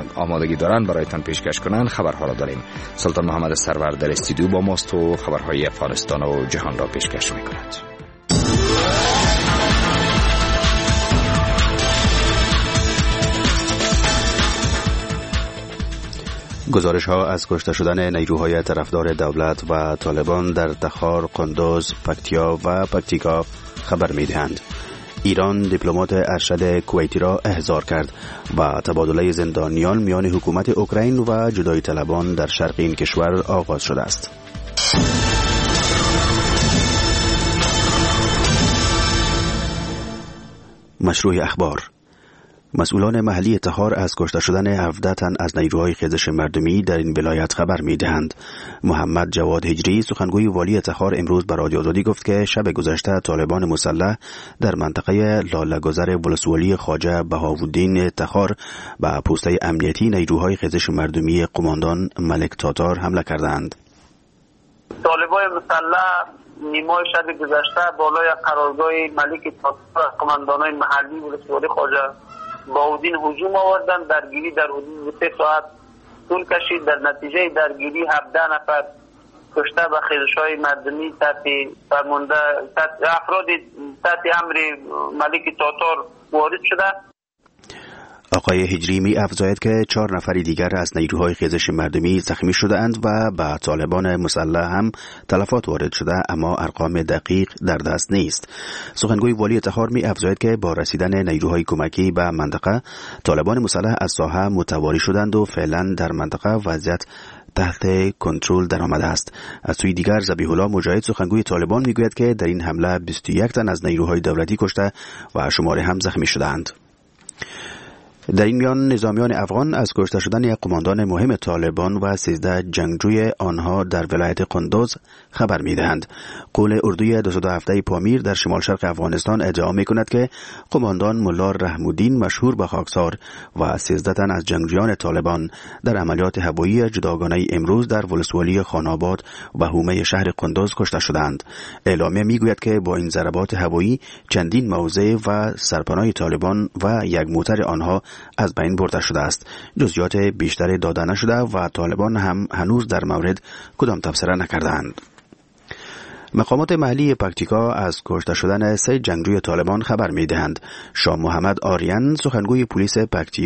آمادگی دارند برایتان پیشکش کنند خبرها را داریم. سلطان محمد سرور در استودیو با ماست و خبرهای افغانستان و جهان را پیشکش می‌کند. گزارش ها از کشته شدن نیروهای طرفدار دولت و طالبان در تخار، قندوز، پکتیا و پکتیکا خبر می دهند. ایران دیپلمات ارشد کویتی را احضار کرد و تبادله زندانیان میان حکومت اوکراین و جدایی طلبان در شرق این کشور آغاز شده است. مشروع اخبار. مسئولان محلی تخار از کشته شدن 17 تن از نیروهای خیزش مردمی در این ولایت خبر می‌دهند. محمد جواد هجری سخنگوی والی تخار امروز به رادیو آزادی گفت که شب گذشته طالبان مسلح در منطقه لاله‌گذر ولسوالی خواجه بهاءالدین تخار به پوسته امنیتی نیروهای خیزش مردمی قماندان ملک تاتار حمله کردند. طالبان مسلح نیمای شب گذشته بالای قرارگاه ملک تاتار قماندانان محلی ولسوالی خواجه بهاءالدین هجوم آوردند. درگیری در حدود 3 ساعت طول کشید. در نتیجه درگیری 17 نفر کشته و خیزش‌های مردمی تحت فرمانده افراد تحت امر ملک تاتار وارد شده. آقای هجری می افزاید که 4 نفر دیگر از نیروهای خیزش مردمی زخمی شده‌اند و به طالبان مسلح هم تلفات وارد شده، اما ارقام دقیق در دست نیست. سخنگوی والی تخار می افزاید که با رسیدن نیروهای کمکی به منطقه طالبان مسلح از ساحه متواری شدند و فعلا در منطقه وضعیت تحت کنترل درآمده است. از سوی دیگر ذبیح الله مجاهد سخنگوی طالبان میگوید که در این حمله 21 تن از نیروهای دولتی کشته و شماری هم زخمی شدند. در این میان نظامیان افغان از کشته شدن قماندان مهم طالبان و 13 جنگجوی آنها در ولایت قندوز خبر می‌دهند. قول اردوی 217 پامیر در شمال شرق افغانستان ادعا می‌کند که قماندان ملا رحم‌الدین مشهور به خاکسار و 13 تن از جنگجویان طالبان در عملیات هوایی جداگانه امروز در ولسوالی خاناباد و حومه شهر قندوز کشته شدند. اعلامیه می‌گوید که با این ضربات هوایی چندین موضع و سرپناه طالبان و یک موتر آنها از بین برده شده است. جزئیات بیشتری داده نشده و طالبان هم هنوز در مورد کدام تبصره نکردند. مقامات محلی پکتیکا از کشته شدن 3 جنگجوی طالبان خبر می‌دهند. شاه محمد آریان سخنگوی پلیس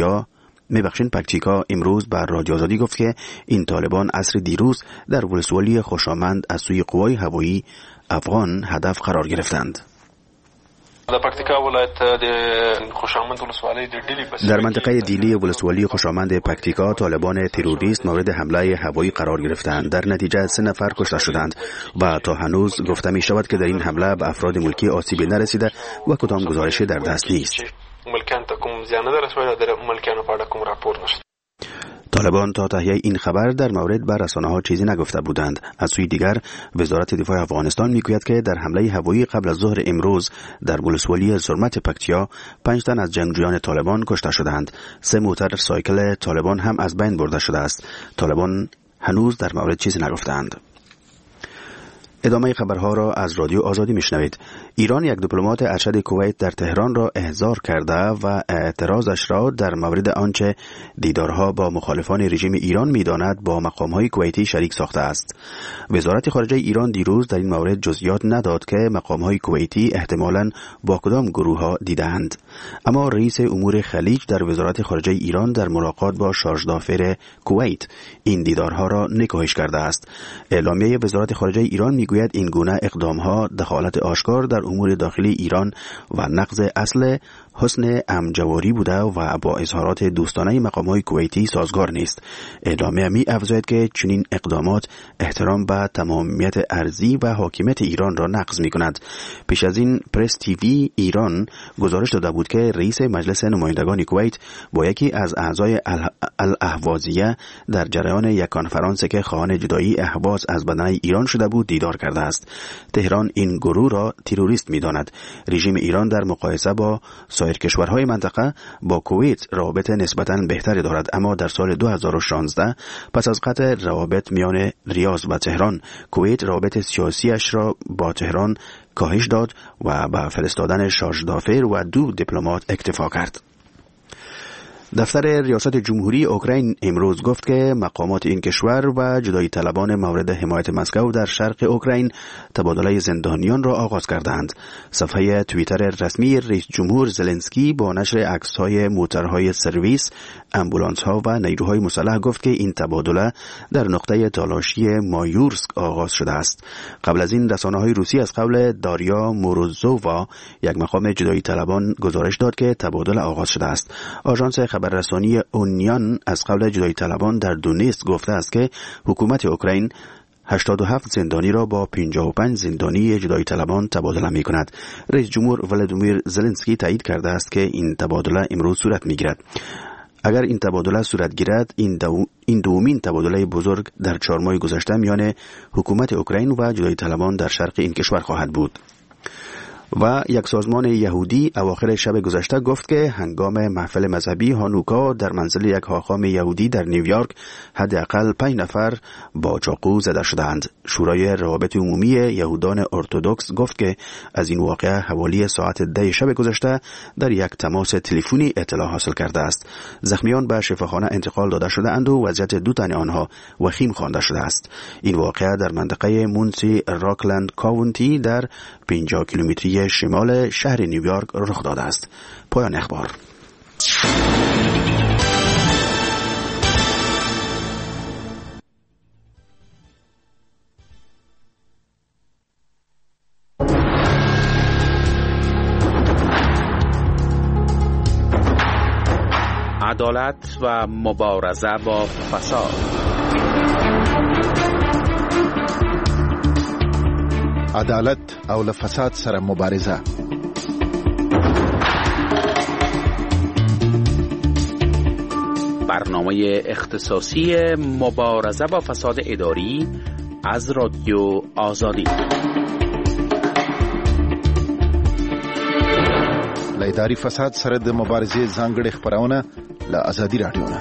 پکتیکا امروز بر رادیو آزادی گفت که این طالبان عصر دیروز در ولسوالی خوشامند از سوی قوای هوایی افغان هدف قرار گرفتند. در منطقه دیلی ولسوالی خوشامند پکتیکا طالبان تروریست مورد حمله هوایی قرار گرفتند. در نتیجه 3 نفر کشته شدند و تا هنوز گفته می شود که در این حمله به افراد ملکی آسیبی نرسیده و کدام گزارشی در دست نیست. طالبان تا تهیه این خبر در مورد به رسانه‌ها چیزی نگفته بودند. از سوی دیگر وزارت دفاع افغانستان میگوید که در حمله هوایی قبل از ظهر امروز در ولسوالی زرمت پکتیا 5 تن از جنگجویان طالبان کشته شدند. 3 موتر سایکل طالبان هم از بین برده شده است. طالبان هنوز در مورد چیزی نگفتند. ادامه خبرها را از رادیو آزادی میشنوید. ایران یک دیپلمات ارشد کویت در تهران را احضار کرده و اعتراضش را در مورد آنچه دیدارها با مخالفان رژیم ایران می‌داند با مقام‌های کویتی شریک ساخته است. وزارت خارجه ایران دیروز در این مورد جزئیات نداد که مقام‌های کویتی احتمالاً با کدام گروه‌ها دیدند. اما رئیس امور خلیج در وزارت خارجه ایران در ملاقات با شارژدافر کویت این دیدارها را نکوهش کرده است. اعلامیه وزارت خارجه ایران میگوید این گونه اقدامها دخالت آشکار در امور داخلی ایران و نقض اصل حسن امجواری بوده و با اظهارات دوستانه مقام‌های کویتی سازگار نیست. اعلامیه می افزاید که چنین اقدامات احترام به تمامیت ارضی و حاکمیت ایران را نقض می‌کند. پیش از این پرس تیوی ایران گزارش داده بود که رئیس مجلس نمایندگان کویت با یکی از اعضای الاهوازیه در جریان یک کنفرانس که خواهان جدایی اهواز از بدنه ایران شده بود دیدار کرده است. تهران این گروه را تروریست می‌داند. رژیم ایران در مقایسه با سایر کشورهای منطقه با کویت روابط نسبتاً بهتری دارد، اما در سال 2016 پس از قطع روابط میان ریاض و تهران کویت روابط سیاسیش را با تهران کاهش داد و با فرستادن شارژدافر و 2 دیپلمات اکتفا کرد. دفتر ریاست جمهوری اوکراین امروز گفت که مقامات این کشور و جدایی طلبان مورد حمایت مسکو در شرق اوکراین تبادله زندانیان را آغاز کردند. صفحه توییتر رسمی رئیس جمهور زلنسکی با نشر عکس‌های موترهای سرویس، آمبولانس‌ها و نیروهای مسلح گفت که این تبادله در نقطه تالاشی مایورسک آغاز شده است. قبل از این رسانه‌های روسی از قول داریا موروزووا، یک مقام جدایی طلبان، گزارش داد که تبادله آغاز شده است. آژانس خبررسانی اونیان از قول جدایی طلبان در دونیتسک گفته است که حکومت اوکراین 87 زندانی را با 55 زندانی جدایی طلبان تبادله می کند. رئیس جمهور ولادیمیر زلنسکی تایید کرده است که این تبادله امروز صورت می گیرد. اگر این تبادله صورت گیرد، این دومین تبادله بزرگ در 4 ماه گذشته میان حکومت اوکراین و جدایی طلبان در شرق این کشور خواهد بود. و یک سازمان یهودی اواخر شب گذشته گفت که هنگام محفل مذهبی هانوکا در منزل یک حاخام یهودی در نیویورک حداقل 5 نفر با چاقو زده شدند. شورای روابط عمومی یهودان ارتدوکس گفت که از این واقعه حوالی ساعت 10 شب گذشته در یک تماس تلفنی اطلاع حاصل کرده است. زخمیان به شفاخانه انتقال داده شده اند و وضعیت 2 تن آنها وخیم خوانده شده است. این واقعه در منطقه مونسی راکلند کاونتی در 50 کیلومتری شمال شهر نیویورک رخ داده است. پایان اخبار. عدالت و مبارزه با فساد. عدالت او له فساد سره مبارزه. برنامه اختصاصی مبارزه با فساد اداری از رادیو آزادی. له اداري فساد سره د مبارزې ځانګړې خبرونه له آزادي رادیو نه.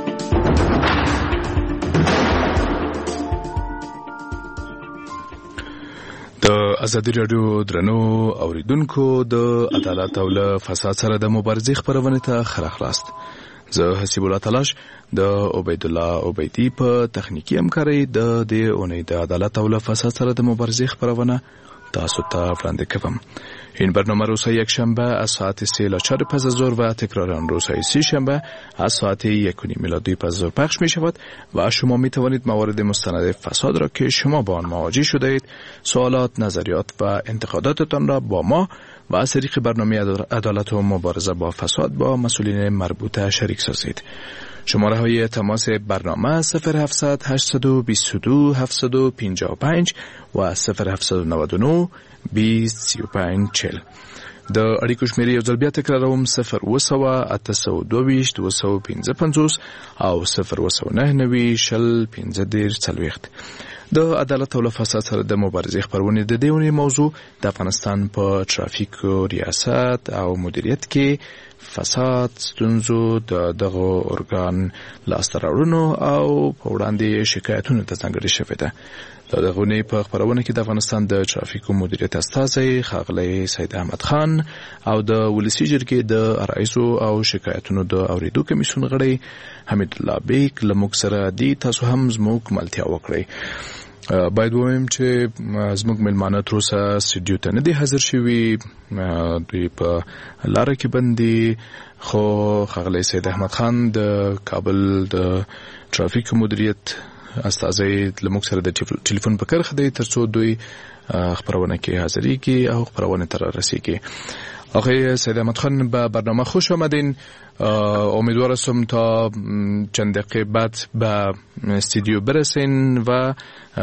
د آزادي رادیو درنو اوریدونکو، د عدالت او له فساد سره د مبارزې خبرونه ته خلاص. زه حسیب الله تلاش د عبید الله عبیدی په تخنیکی همکاري د دې اونۍ د عدالت او له فساد سره د مبارزې خبرونه تاسو ته وړاندې کوم. این برنامه روز یک شنبه از ساعت 3:04 پس از ظهر و تکرار آن روزهای سه شنبه از ساعت 1:30 میلادی پس از ظهر پخش می شود و شما می توانید موارد مستند فساد را که شما با آن مواجه شده اید، سوالات، نظریات و انتقاداتتان را با ما و از طریق برنامه عدالت و مبارزه با فساد با مسئولین مربوطه شریک سازید. شماره های تماس برنامه 0700 822 755 و 0799 20 35 40. د اړیکو شمیرې یو ځل بیا تکراروم: 0 822 255 او 0 شل 15 د عدالت او له فساد سره د مبارزې خبرونه د دې موضوع د افغانستان په ترافیکو ریاست او مدیریت کې فساد ستونزو دغه ارګان لاسته راوړنو او په وړاندې شکایتونو ته ځانګړې شوې ده. د غونې په خبرونه کې د افغانستان د ترافیکو مدیریت استازی ښاغلی سید احمد خان او د ولسی جرګې د رئیسو او شکایتونو د اوریدو کمیسیون غړی حمید الله بیگ له موږ سره دي. تاسو هم زموږ ملتیا وکړئ. باید ووایم چې زموږ مېلمانه تر اوسه سټډیو ته نه دي حاضر شوي، دوی په لاره کې بند دي، خو ښاغلی سید احمد خان د کابل د ترافیکو مدیریت استازی له موږ سره د ټلیفون په کرخه دی ترڅو دوی خبرونه کې حاضریږي او خبرونه تر رسیږي. آقای سید احمد خان به برنامه خوش آمدین. امیدوار هستم تا چند دقیقه بعد به استودیو برسین و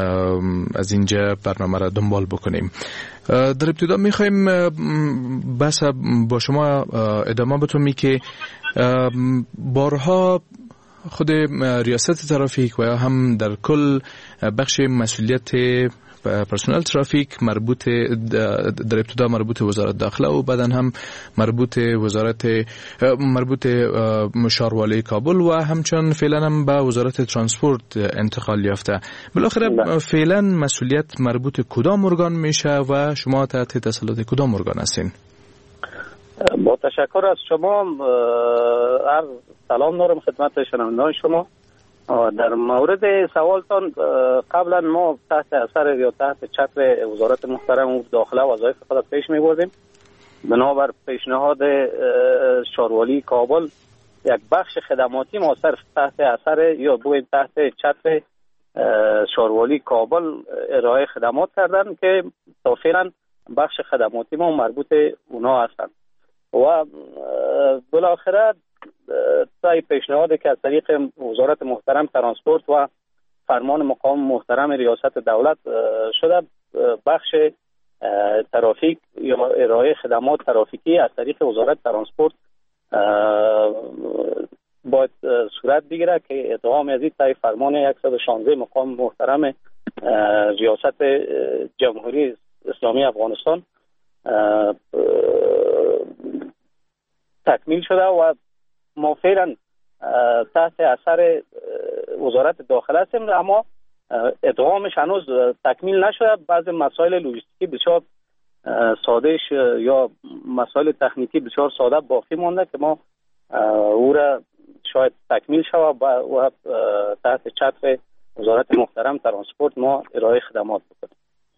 از اینجا برنامه را دنبال بکنیم. در ابتدا میخوایم بس با شما ادامه بتونیم که بارها خود ریاست ترافیک و هم در کل بخش مسئولیت پرسنل ترافیک مربوط در ابتدا مربوط وزارت داخله و بعدا هم مربوط شهروالی کابل و همچنان فعلا هم به وزارت ترانسپورت انتقال یافته. بالاخره فعلا مسئولیت مربوط کدام ارگان میشه و شما تحت تسلط کدام ارگان هستین؟ با تشکر از شما. عرض سلام دارم خدمت شنوندگان شما. در مورد سوالتان، قبلا ما تحت اثر یا تحت چتر وزارت محترم داخله وظایف خود پیش می بردیم. بنابر پیشنهاد شاروالی کابل یک بخش خدماتی ما صرف تحت اثر یا بویم تحت چتر شاروالی کابل ارائه خدمات کردن که تا فعلا بخش خدماتی ما مربوط اونا هستند و بالاخره طی پیشنهاد که از طریق وزارت محترم ترانسپورت و فرمان مقام محترم ریاست دولت شده، بخش ترافیک یا ارائه خدمات ترافیکی از طریق وزارت ترانسپورت باید صورت بگیره که ادغام از این طی فرمان 116 مقام محترم ریاست جمهوری اسلامی افغانستان تکمیل شده و ما فعلا تحت اثر وزارت داخله هستیم، اما ادغامش هنوز تکمیل نشده. بعض مسائل لوجستیکی بسیار ساده یا مسائل تکنیکی بسیار ساده باقی مانده که ما او را شاید تکمیل شود و تحت چتر وزارت محترم ترانسپورت ما ارائه خدمات بکنیم.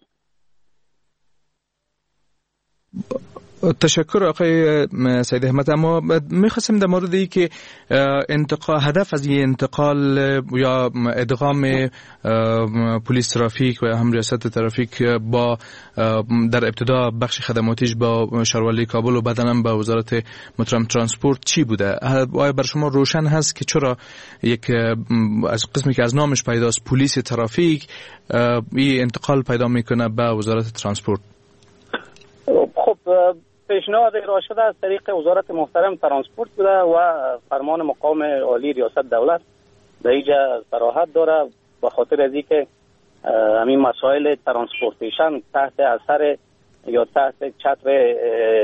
تشکر آقای سید احمد. اما میخواستم در مورد ای که هدف از این انتقال یا ادغام پلیس ترافیک و هم ریاست ترافیک با در ابتدا بخش خدماتیش با شاروالی کابل و بعدا هم با وزارت محترم ترانسپورت چی بوده؟ آیا بر شما روشن هست که چرا یک از قسمی که از نامش پیداست پلیس ترافیک این انتقال پیدا میکنه به وزارت ترانسپورت؟ خب پیشنهاد ارائه شده از طریق وزارت محترم ترانسپورت بوده و فرمان مقام عالی ریاست دولت در اینجا صراحت داره به خاطر از اینکه همین مسائل ترانسپورتیشن تحت اثر یا تحت چتر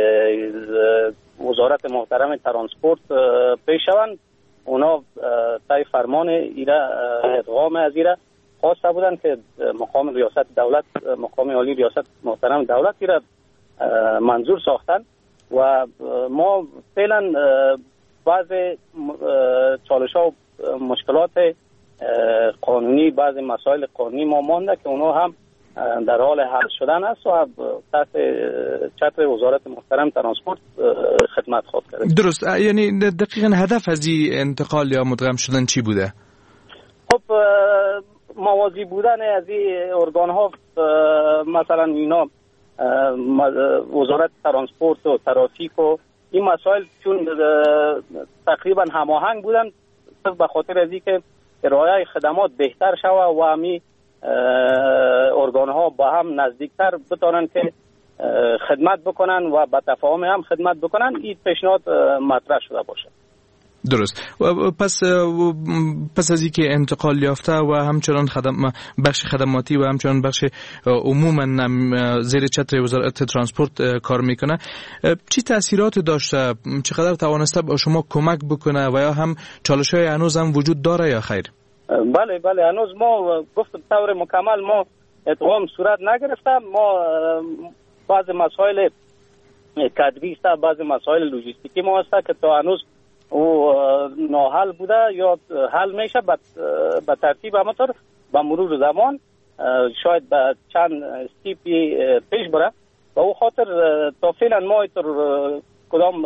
وزارت محترم ترانسپورت پیش شوند. اونا طی فرمان ایره ادغام از ایره خواسته بودن که مقام ریاست دولت مقام عالی ریاست محترم دولت ایره منظور ساختن و ما فعلا بعض چالش‌ها و مشکلات قانونی، بعض مسائل قانونی ما مانده که اونا هم در حال حل شدن است و تحت چتر وزارت محترم ترانسپورت خدمت خواهد کرد. درست، یعنی دقیقاً هدف از این انتقال یا مدغم شدن چی بوده؟ خب موازی بودن از این ارگان ها، مثلا اینا وزارت ترانسپورت و ترافیک و این مسائل چون تقریبا هماهنگ بودن به خاطر از اینکه ارائه خدمات بهتر شود و همین ارگان ها با هم نزدیکتر بتونن که خدمت بکنن و با تفاهم هم خدمت بکنن، این پیشنهاد مطرح شده باشه. درست. پس از اینکه انتقال یافته و همچنان بخش خدماتی و همچنان بخش عموما زیر چتر وزارت ترانسپورت کار میکنه، چی تأثیرات داشته؟ چقدر توانسته با شما کمک بکنه و یا هم چالش‌های هنوز هم وجود داره یا خیر؟ بله هنوز ما گفتم طور مکمل ما ادغام صورت نگرفته. ما بعض مسائل کادری است، بعض مسائل لوجستیکی ما هست که تا هنوز او ناحل بوده یا حل میشه به ترتیب همطور به مرور زمان شاید به چند استیپی پیش بره و او خاطر تا فعلا ما کدام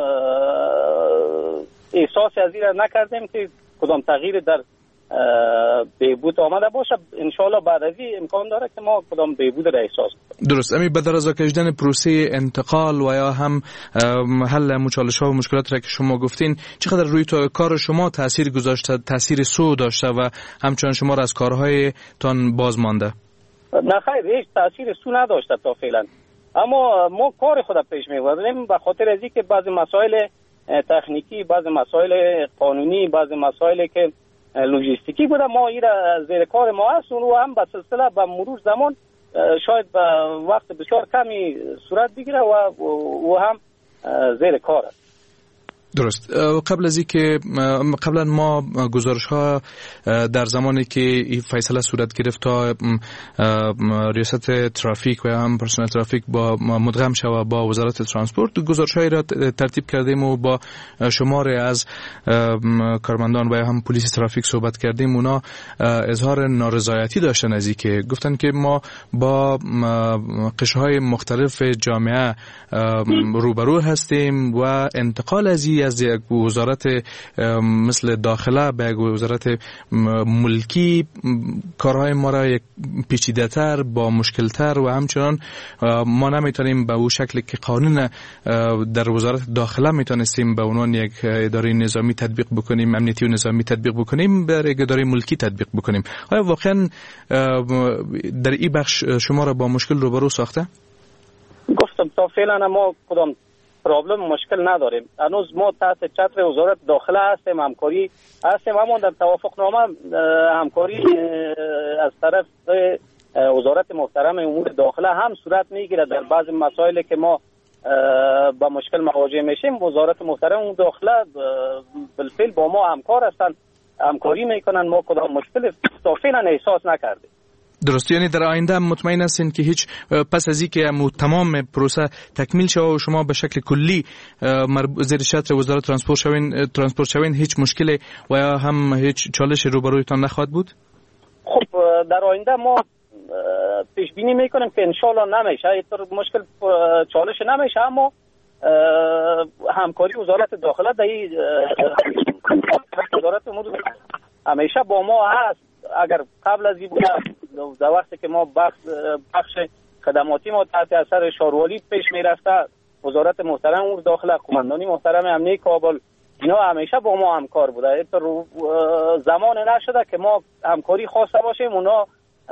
احساس از این نکردیم که کدام تغییر در بهبود آمده باشه. انشاءالله بعد از این امکان داره که ما کدام بهبود را احساس کنیم. درست. امی به درازا کشیدن پروسه انتقال و یا هم حل مشکلات و مشکلات را که شما گفتین چقدر روی کار شما تاثیر گذاشته، تاثیر سو داشته و همچنان شما را از کارهای تان باز مانده؟ نه خیر، هیچ تاثیر سو نداشته تا فعلا، اما ما کار خود پیش میبردیم به خاطر از اینکه بعضی مسائل تکنیکی، بعضی مسائل قانونی، بعضی مسائل که لوجستیکی بوده ما این زیر کار ما هست و هم به سلسله به مرور زمان شاید به وقت بسیار کمی صورت بگیره و هم زیر کار است. درست. قبلا ما گزارش ها در زمانی که این فیصله صورت گرفت تا ریاست ترافیک و هم پرسنل ترافیک با مدغم شود با وزارت ترانسپورت، گزارش هایی را ترتیب کردیم و با شماری از کارمندان و هم پلیس ترافیک صحبت کردیم. اونا اظهار نارضایتی داشتن از اینکه گفتن که ما با قشرهای مختلف جامعه روبرو هستیم و انتقال از یک وزارت مثل داخله به یک وزارت ملکی کارهای ما را یک پیچیده‌تر با مشکلتر و همچنان ما نمیتونیم به اون شکلی که قانون در وزارت داخله میتونستیم به عنوان یک اداره نظامی تطبیق بکنیم، امنیتی و نظامی تطبیق بکنیم، به یک اداره ملکی تطبیق بکنیم. آیا واقعا در این بخش شما را با مشکل روبرو ساخته؟ گفتم تا فعلا ما کدام پرابلم مشکل نداریم. هنوز ما تحت چتر وزارت داخله هستیم، همکاری هستیم، اما در توافقنامه همکاری از طرف وزارت محترم امور داخله هم صورت میگیره. در بعض مسائلی که ما با مشکل مواجه میشیم، وزارت محترم امور داخله بالفعل با ما همکار هستن، همکاری میکنن. ما کدام مشکل تا فعلا احساس نکردیم. درست. یعنی در آینده مطمئن هستین که هیچ پس از اینکه تمام پروسه تکمیل شود و شما به شکل کلی زیر چتر وزارت ترانسپورت شوین هیچ مشکلی و یا هم هیچ چالش روبرویتان نخواهد بود؟ خب در آینده ما پیش بینی میکنیم که انشالله نمیشه، اینطور مشکل چالش نمیشه، اما همکاری وزارت داخله در وزارت امور همیشه با ما هست. اگر قبل از این بود در وقتی که ما بخش خدماتی ما تحت اثر شاروالی پیش میرفته، وزارت محترم امور داخله، قماندانی محترم امنیه کابل، اینا همیشه با ما همکار بوده. اینطور زمان نشده که ما همکاری خواسته باشیم اونا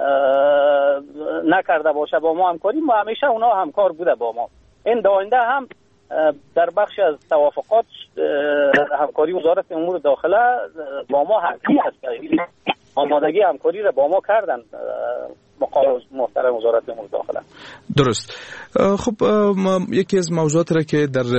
نکرده باشه با ما همکاری. ما همیشه اونا همکار بوده با ما. این آینده هم در بخش از توافقات همکاری وزارت امور داخله با ما حقی است. آمادگی همکاری را با ما کردن مقام محترم وزارت امور داخله. درست. خب یکی از موضوعات را که در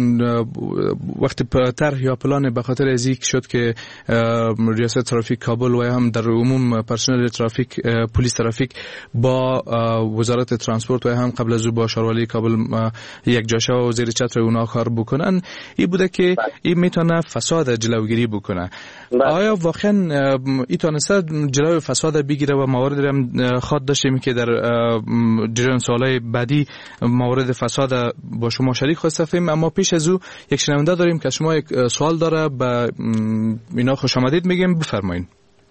وقت طرح یا پلان به خاطر از اینکه شد که ریاست ترافیک کابل و هم در عموم پرسنل ترافیک پلیس ترافیک با وزارت ترانسپورت و هم قبل از او با شاروالی کابل یک جاشه و زیر چتر اونا کار بکنن، این بوده که این میتونه فساد جلوگیری بکنه. آیا واقعا این تونسته جلوی فساد بگیره و موارد هم خواد داشتیم که در جریان سالهای بعدی موارد فساد با شما شریک خواستیم؟ اما پیش از او یک شنونده داریم که شما یک سوال داره، به اینا خوش آمدید میگیم، بفرمایید.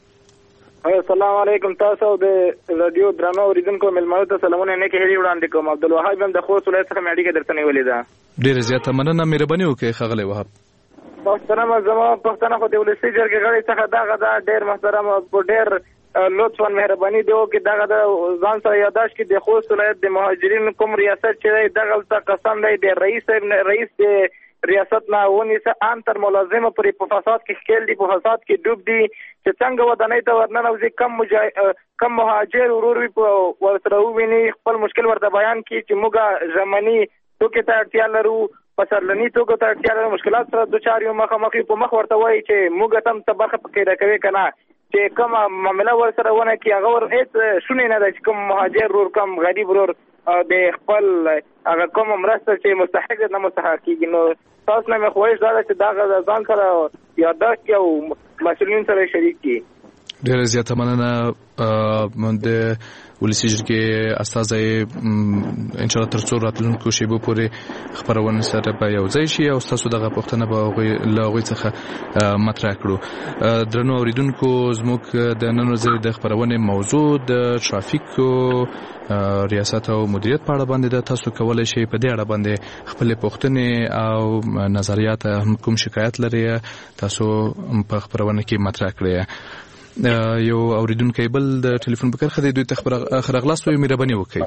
السلام علیکم. تاسو د رادیو درنو اوریدونکو ملمنو ته سلامونه نه کې هری وړاندې کوم. عبدالوهاب هم د خوست ولایت څخه مېډیکه درته نیولې ده. ډیره زیاته مننه، مهرباني وکړئ ښاغلی وهاب. محترم زما پښتنه خو د ولسی جرګې غړي څخه دغه دا ډیر محترم په ډیر لطفا مهرباني دی او کې دغه د ځان سره یاداش کې د خوست ولایت د مهاجرین کوم ریاست چې دغه ته قسم دی د رئیس د ریاست نه ونی سه ان تر ملازمه پر په فساد کې خپل دی په فساد کې ډوب دی چې څنګه ودانۍ ته ورننه کم مهاجر ورور وي ورسره ویني خپل مشکل ورته بیان کی چې موږ ژمنی توګه ته اړتیا لرو، پسرلنی توګه ته اړتیا لرو، مشکلات سره دوچار یو مخامخ په مخ ورته وایي چې موږ تم ته برخه پکې راکوي کنه چې کوم معاملې ورسره ونه کی هغه ور هیڅ شونې نه ده چې کوم مهاجر ورور کم غریب ورور د خپل هغه کوم مرسته چې مستحق نه مستحق کیږي. نو تاسو نه مې خواهش ده چې دا ځان سره یاداښت او مسؤلین سره شریک کی. ډیره زیاته مننه. د ولسی جرګې استازي ان شاء الله تر څو راتلونکو شیبو پورې خبرونه سره به یو ځای شي او تاسو دغه پوښتنه به له څخه مطرح کړو. درنو اوریدونکو، زموږ د نن ورځې د خبرونه موضوع د ټرافیک ریاست او مدیریت په اړه باندې ده. تاسو کولای شئ په دې اړه باندې خپل پوښتنې او نظریات هم کوم شکایت لري تاسو په خبرونه کې مطرح کړئ. یو اوریدونکو بل د ټلیفون په کرخه دوی ته خبرغلاس وي، مهرباني وکړئ.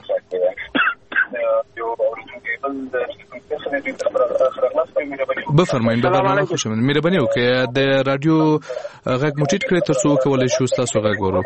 بفرمایئ. برنامه خوشم مهرباني وکړئ د رادیو غږ موټیټ کړئ تر څو کولای شو تاسو غږ ورو.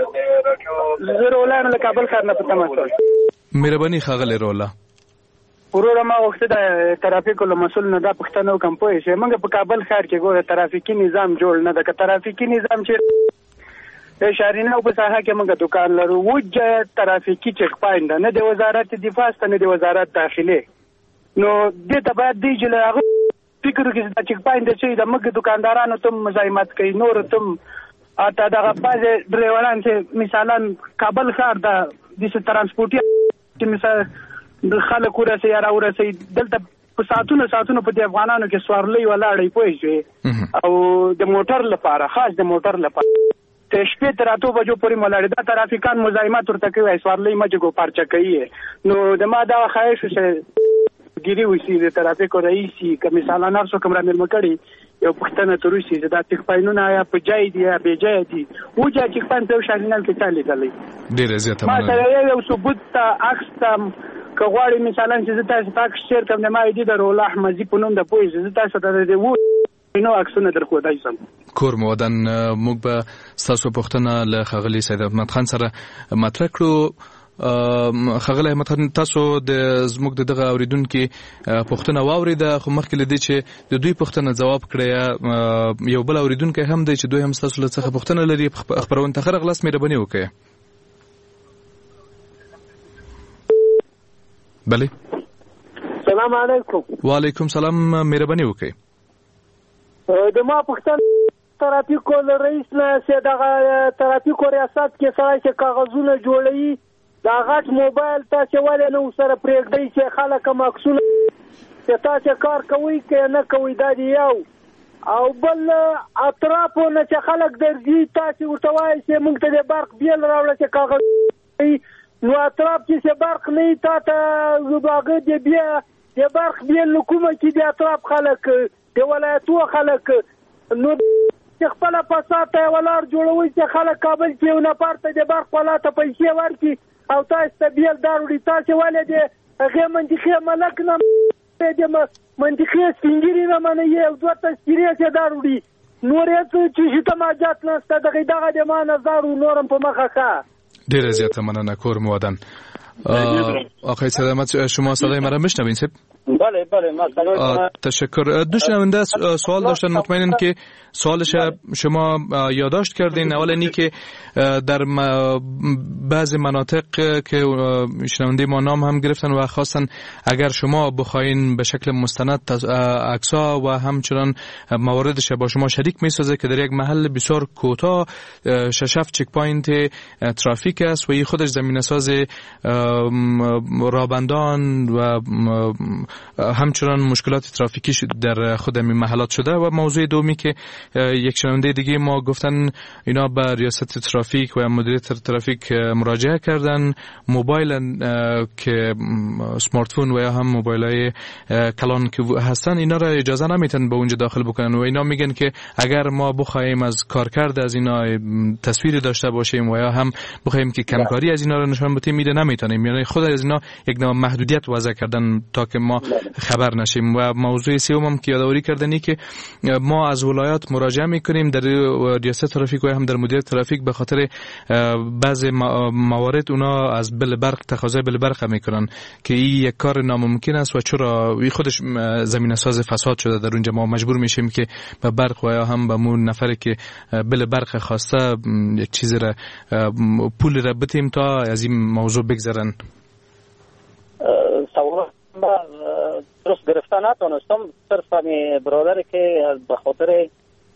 زه رولا له کابل ښار نه پته ماته. مهرباني ښاغلی رولا. ورور ما وخت د ترافیکو له مسول نه د پښتنو کم پوي شه موږ په کابل ښار کې ګوره ترافیکي نظام جوړ نه د ترافیکي نظام چې شهرینه په ساحه کې موږ دکان لرو وجه ترافیکي چک پاینټ نه د وزارت دفاع ستنه د وزارت داخلي نو د ته بعد دی چې هغه فکر کې د چک پاینټ چې د موږ دکاندارانو ته مزاحمت کوي نور ته اته دغه باز ډرایوران چې مثلا کابل ښار د ترانسپورتي چې مثلا د خلک ورسې یا راورسې دلته په ساعتونو په دې افغانانو کې سوارلۍ ولاړې پوه شوې او د موټر لپاره خاص د موټر لپاره ته شپې تر 8 بجو پورې ملاړې دا ترافیکان مزاحمت ورته کوي سوارلۍ مجګو پارچه کوي نو د ما دا خواهش چې ګيري وسی د ترافیکو رئیسي که مثلا نفسو کوم را مل مکړي یو پښتنه تروسي چې دا تک پاینونه یا په جای دی یا به جای دی و جای چې پنځه شاګینل کې چالي کړی ډیر زیاته ما سره یو ثبوت ته اکستم که غواړي مثلا چې تاسو تاسو شیر کوم نه ما دی د رول احمدي په نوم د پوي چې تاسو ته د وو نو عکسونه در خو دایسم کور مودن موږ به تاسو پښتنه له خغلی سید احمد خان سره مطرح کړو خغلی احمد خان تاسو د زموږ دغه اوریدونکو پښتنه واوریده خو مخکې لدی چې د دوی پښتنه جواب کړی یو بل اوریدونکو هم دی چې دوی هم تاسو له څخه پښتنه لري خبرونه تخره غلاس مهرباني وکړئ بله سلام علیکم وعلیکم سلام مهرباني وکړئ د ما پښتن ترافیکو رئیس نه چې دغه ترافیکو ریاست کې سره چې کاغذونه جوړوي دا غټ موبایل تاسو ولې نو سره پرېږدئ چې خلک ماکسونه چې تاسو کار کوي که نه کوي دا دی یو او بل اطرافو نه چې خلک درځي تاسو ورته وایئ چې موږ ته د برق بیل راوړه چې کاغذ نو اطراف چې برق نه وي تا ته زباغه د بیا د برق بیل کومه کې د اطراف خلک د ولایتو خلک نو چې خپل پاساته ولار جوړوي چې خلک کابل کې یو نفر ته د برق ولاته پیسې ورکړي او تاسو ته بیل داروړي تاسو ولې د هغه منطقي ملک نه د منطقي سپینګری نه منې یو دوه تشکیلې چې داروړي نور یې چې ته ماجات نه ستاسو دغه د ما نظر نورم په مخه ښه ډیره زیاته مننه کور مودن آقای سلامت شما صدای مرا میشنوین سب؟ بله ما تشکر. دو شنونده سوال داشتن مطمئنن که سوالش شما یادداشت کردین. اولا اینی که در بعضی مناطق که شنونده ما نام هم گرفتن و خواستن اگر شما بخواین به شکل مستند عکس‌ها و همچنان مواردش با شما شریک می‌سازه که در یک محل بسیار کوتاه 6 چک پوینت ترافیک است و این خودش زمینه‌ساز رابندان و همچنان مشکلات ترافیکی در خود این محلات شده. و موضوع دومی که یک شنونده دیگه ما گفتن اینا به ریاست ترافیک و مدیریت ترافیک مراجعه کردن، موبایل که سمارت فون و یا هم موبایل‌های کلان که هستن اینا را اجازه نمیتن به اونجا داخل بکنن و اینا میگن که اگر ما بخوایم از کارکرد از اینا تصویری داشته باشیم و یا هم بخوایم که کمکاری از اینا رو نشون بدیم میده نمیتونیم، یعنی خود از اینا یک نوع محدودیت وضع کردن تا که ما خبر نشیم. و موضوع سوم هم که یادآوری کردنی که ما از ولایات مراجعه میکنیم در ریاست ترافیک و هم در مدیریت ترافیک به خاطر بعضی موارد اونا از بل برق تقاضای بل برق میکنن که این یک کار ناممکن است و چرا این خودش زمینه ساز فساد شده در اونجا. ما مجبور میشیم که به برق و یا هم به مون نفری که بل برق خواسته یک چیزی را پول را بدیم تا از این موضوع بگذرن. سوال درست گرفتن نتونستم، صرف همین برادری که به خاطر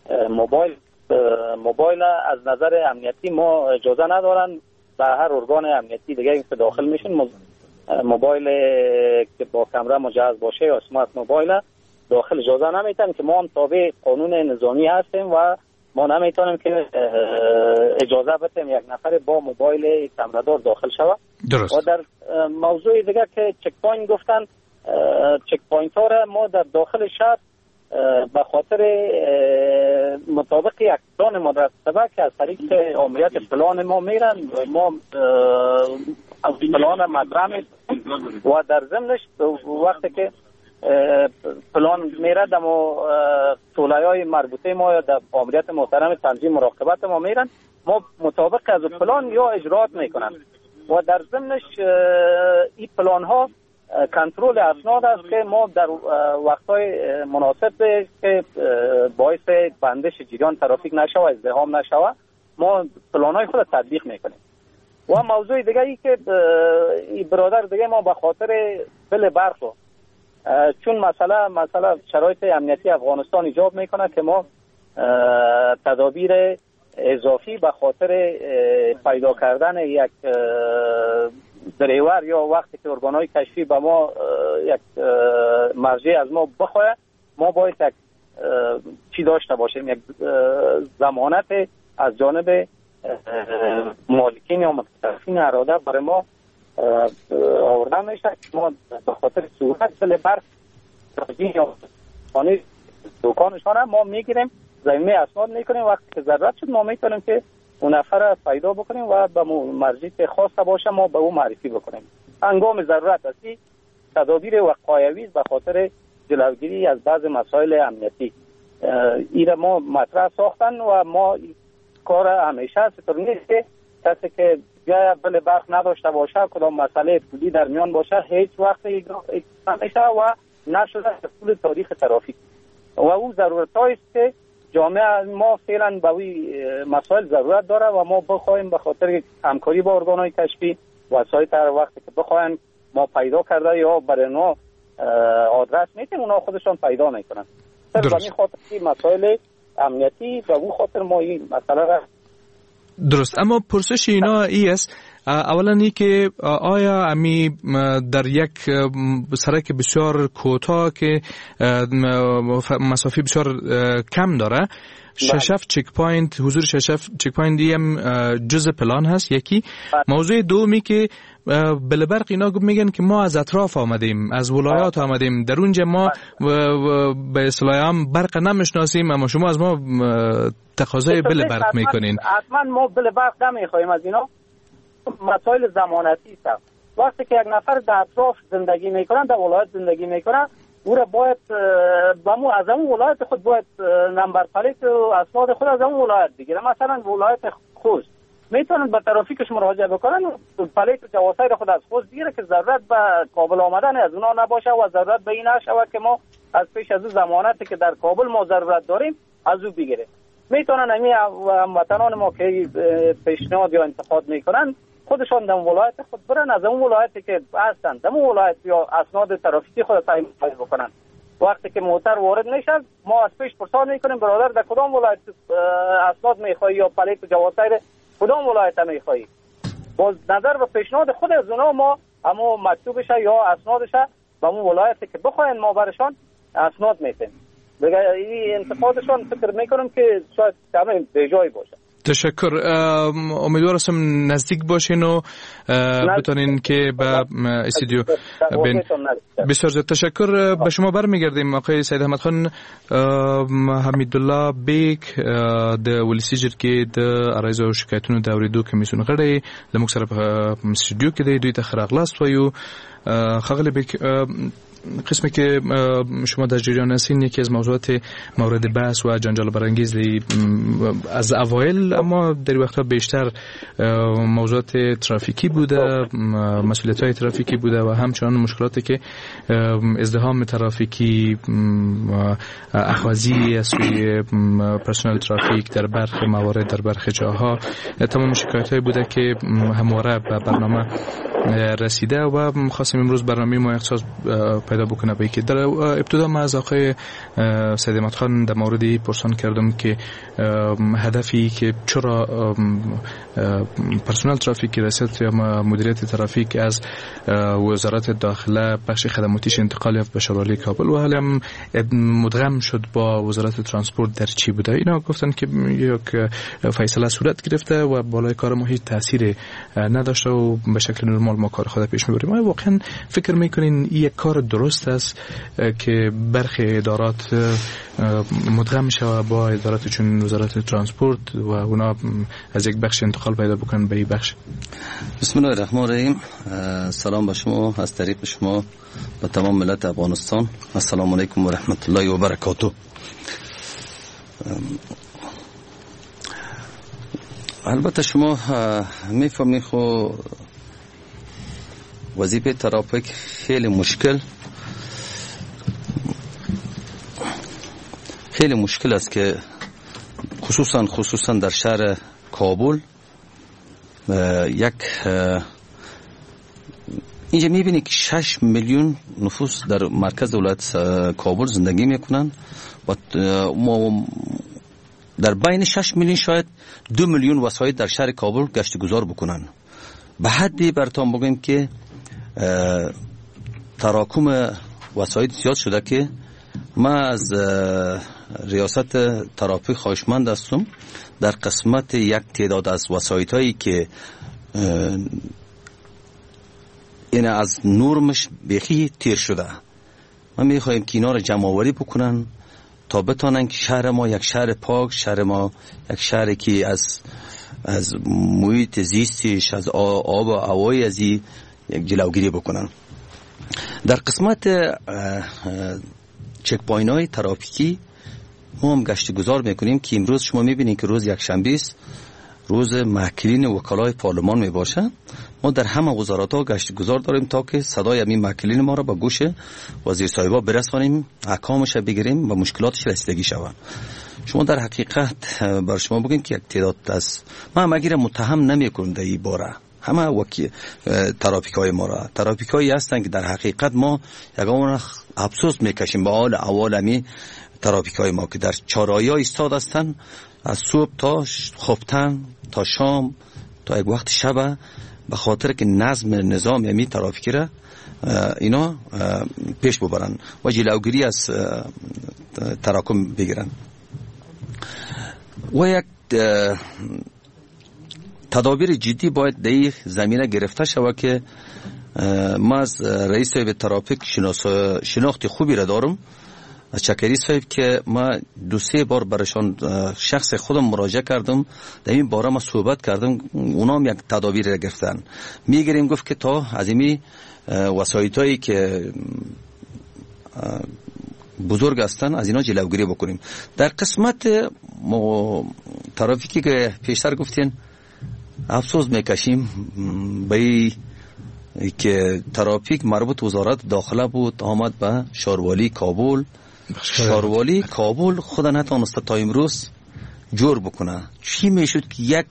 موبایل از نظر امنیتی ما اجازه ندارن به هر ارگان امنیتی دیگه که داخل میشن موبایل که با کامera مجهز باشه یا اسمارت موبایل داخل اجازه نمیتن که ما هم تابع قانون نظامی هستیم و ما نمیتونیم که اجازه بدیم یک نفر با موبایل کامرادار داخل شود. و در موضوع دیگه که چک پوینت گفتن، چک پوینت ها را ما در داخل شهر به خاطر مطابق یک پلان مرتبه که از طریق آمریت پلان ما میرن ما از پلان مطرح میکنیم و در ضمنش وقتی که پلان میره در طولایای مربوطه ما یا در آمریت محترم تنظیم مراقبت ما میرن، ما مطابق از پلان یا اجرات میکنن و در ضمنش این پلان ها کنترل اسناد است که ما در وقتهای مناسب که باعث بندش جریان ترافیک نشوه، ازدحام نشوه، ما پلان‌های خود تطبیق میکنیم. و موضوع دیگه ای که برادر دیگه ما به خاطر بل برق چون مثلا شرایط امنیتی افغانستان ایجاب میکنه که ما تدابیر اضافی به خاطر پیدا کردن یک دریور یا وقتی که ارگانهای کشفی به ما یک مرجع از ما بخواه، ما باید یک چی داشته باشیم، یک ضمانت از جانب مالکین یا متصرفین اراده برای ما آورده میشه که ما به خاطر صورت بل برق یا خانه دکانشان ما میگیریم، ضمیمه اسناد میکنیم، وقتی که ضرورت شد ما میتونیم که اون نفر پیدا بکنیم و به مرجع خاص باشه ما به او معرفی بکنیم. هنگام ضرورت هستی تدابیر وقایوی به خاطر جلوگیری از بعض مسائل امنیتی ایره ما مطرح ساختن و ما کار همیشه است. نیست که کسی که جای بل برق نداشته باشه، کدام مسئله پولی در میان باشه، هیچ وقت نمیشه و نشده طول تاریخ ترافیک و او ضرورت است که جامعه ما فعلا به وی مسائل ضرورت داره و ما بخوایم به خاطر همکاری با ارگانهای کشفی وسایل هر وقتی که بخوایم ما پیدا کرده یا برای اونا آدرس میتیم اونا خودشان پیدا میکنن. به این خاطر مسائل امنیتی و اون خاطر ما این مسئله را درست. اما پرسش اینا ای است، اولا ای که آیا امی در یک سرک بسیار کوتاه که مسافی بسیار کم داره، ششف چک پوینت، حضور ششف چک پوینت هم جزء پلان هست؟ یکی. موضوع دومی که بل برق اینا میگن که ما از اطراف آمدیم، از ولایات آمدیم، در اونجا ما به اصطلاح هم برق نمیشناسیم، اما شما از ما تقاضای بل برق میکنین. حتما ما بل برق نمیخوایم از اینا، مسائل ضمانتی است. وقتی که یک نفر در اطراف زندگی میکنن، در ولایت زندگی میکنن، او را باید از اون ولایت خود باید نمبر پلیت و اسناد خود از اون ولایت بگیره. مثلا ولایت خوست میتونن به ترافیکش مراجعه بکنن، پلیت و جواسیر خود از خوست بگیره که ضرورت به کابل آمدن از اونا نباشه و ضرورت به این نشوه که ما از پیش از ضمانتی که در کابل ما ضرورت داریم از او بگیره. میتونن همین هموطنان ما که پیشنهاد یا انتقاد میکنن خودشان در ولایت خود برن، از اون ولایتی که هستن در اون ولایت یا اسناد ترافیکی خود تعیین بکنن. وقتی که موتر وارد میشه ما از پیش پرسان میکنیم برادر در کدام ولایت اسناد میخوایی یا پلیت و جواسیر کدام ولایت میخوایی، باز نظر به پیشنهاد خود از اونا ما همو مکتوبش یا اسنادش به اون ولایتی که بخواین ما برشان اسناد میتیم. دیگه این انتقادشان فکر میکنم که شاید کمی بیجایی باشه. تشکر. امیدوار هستم نزدیک باشین و بتونین که به استودیو بین. بسیار زیاد تشکر. به شما برمیگردیم آقای سید احمد خان. حمیدالله بیک د ولسی جرګې د عرایض او شکایتونو د اوریدو کمیسیون غړی د موږ سره په استودیو کې دی. دوی ته خراغلاست وایو. ښاغلی بیک، قسمی که شما در جریان هستین یکی از موضوعات مورد بحث و جنجال برانگیز از اوایل، اما در وقتها بیشتر موضوعات ترافیکی بوده، مسئولیت‌های ترافیکی بوده و همچنان مشکلاتی که ازدحام ترافیکی، اخاذی از سوی پرسنل ترافیک در برخی موارد، در برخی جاها، تمام شکایت‌های بوده که همواره به برنامه رسیده و خواستیم امروز برنامه ما اختصاص پیدا بکنه به که در ابتدا من از آقای سید احمد خان در موردی پرسان کردم که هدفی که چرا پرسنل ترافیک ریاست یا مدیریت ترافیک از وزارت داخله بخش خدماتیش انتقال یافت به شورای کابل و حالا هم مدغم شد با وزارت ترانسپورت در چی بوده. اینا گفتن که یک فیصله صورت گرفته و بالای کار ما هیچ تأثیری نداشته و به شکل نرمال ما کار خود پیش میبریم. آیا واقعا فکر میکنین یک کار درست است که برخی ادارات مدغم شوه با ادارات چون وزارت ترانسپورت و اونا از یک بخش انتقال پیدا بکنن به این بخش؟ بسم الله الرحمن الرحیم. سلام به شما از طریق شما به تمام ملت افغانستان. السلام علیکم و رحمت الله و برکاته. البته شما میفهمید خو وظیفه ترافیک خیلی مشکل است که خصوصا در شهر کابل اینجا میبینی که 6 میلیون نفوس در مرکز ولایت کابل زندگی میکنن و در بین 6 میلیون شاید 2 میلیون وسایط در شهر کابل گشت گذار بکنن. به حدی براتون بگم که تراکم وسایط زیاد شده که ما از ریاست ترافیک خواهشمند هستم در قسمت یک تعداد از وسایط هایی که این از نرمش بیخی تیر شده، ما میخوایم که اینا رو جمع آوری بکنن تا بتانن که شهر ما یک شهر پاک، شهر ما یک شهری که از محیط زیستش، از آب و هوای از یک جلوگیری بکنن. در قسمت چک پوینت های ترافیکی ما هم گشت گذار میکنیم که امروز شما میبینید که روز یکشنبه است، روز محکلین وکلای پارلمان میباشه. ما در همه وزارت ها گشت گذار داریم تا که صدای همین محکلین ما را به گوش وزیر صاحبا برسانیم، احکامش بگیریم و مشکلاتش رسیدگی شود. شما در حقیقت بر شما بگیم که یک تعداد از ما مگیر متهم نمیکنم در این باره، همه ترافیک های ما را ترافیک هایی هستند که در حقیقت ما یکان افسوس میکشیم به حال اولمی ترافیک های ما که در چهارراه ایستاد هستند، از صبح تا خفتن تا شام تا یک وقت شب، به خاطر که نظام یعنی ترافیکی را اینا پیش ببرن و جلوگیری از تراکم بگیرن. و یک تدابیر جدی باید در این زمینه گرفته شود که ما از رئیس صاحب ترافیک شناخت خوبی را دارم، از چکری صاحب که ما 2-3 بار برشان شخص خودم مراجعه کردم، در این باره ما صحبت کردم، اونا هم یک تدابیر را گرفتن. میگیریم گفت که تا از این وسایطایی که بزرگ هستن از اینا جلوگیری بکنیم. در قسمت ترافیکی که پیشتر گفتین افسوس میکشیم به که ترافیک مربوط وزارت داخله بود، آمد به شاروالی کابل. شاروالی کابل خود نتونسته تا امروز جور بکنه. چی میشد که یک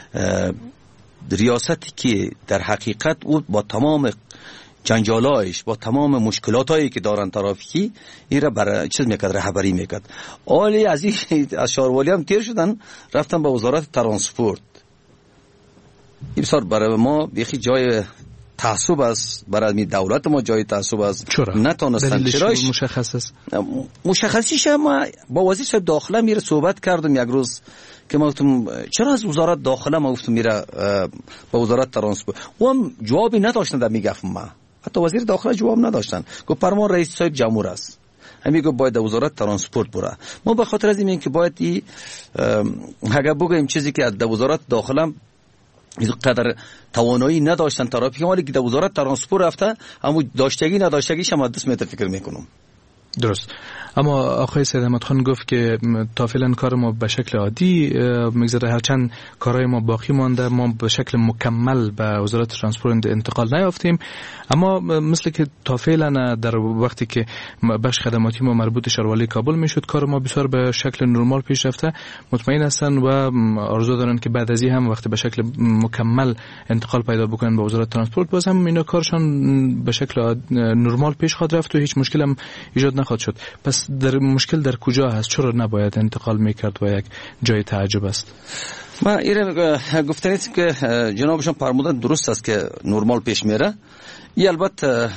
ریاستی که در حقیقت او با تمام جنجالایش، با تمام مشکلاتایی که دارن ترافیکی، این را برای چیز میکرد، رهبری میکرد. آلی از شاروالی هم تیر شدن رفتن به وزارت ترانسپورت. این بسیار برای ما بیخی جای تعصب است، برای دولت ما جای تعصب است. چرا؟ نتونستن. چراش مشخص است؟ مشخصیش ما با وزیر صاحب داخله میره صحبت کردم یک روز که ما گفتم چرا از وزارت داخله ما گفتم میره با وزارت ترانسپورت، و هم جوابی نداشتن. در میگفتم ما حتی وزیر داخله جواب نداشتن. گفت فرمان رئیس صاحب جمهور است، همین گفت باید وزارت ترانسپورت بره. ما به خاطر از این که باید اگه بگیم چیزی که از وزارت داخله اینقدر توانایی نداشتن ترافیک، ولی که در وزارت ترانسپورت رفته اما داشتگی نداشتگیش هم دست میت فکر میکنم. درست. اما آقای سید احمد خان گفت که تا فعلا کار ما به شکل عادی میگذره، هرچند کارهای ما باقی مانده، ما به شکل مکمل به وزارت ترانسپورت انتقال نیافتیم، اما مثل که تا فعلا در وقتی که بخش خدماتی ما مربوط شاروالی کابل میشد کار ما بسیار به شکل نرمال پیش رفته. مطمئن هستن و آرزو دارن که بعد از این هم وقتی به شکل مکمل انتقال پیدا بکنن به وزارت ترانسپورت باز هم اینا کارشان به شکل نرمال پیش خواهد رفت و هیچ مشکل هم ایجاد نخواهد شد. پس در مشکل در کجا هست؟ چرا نباید انتقال میکرد و یک جای تعجب است؟ ما ایره گفتنید که جنابشان فرمودن درست است که نرمال پیش میره. این البته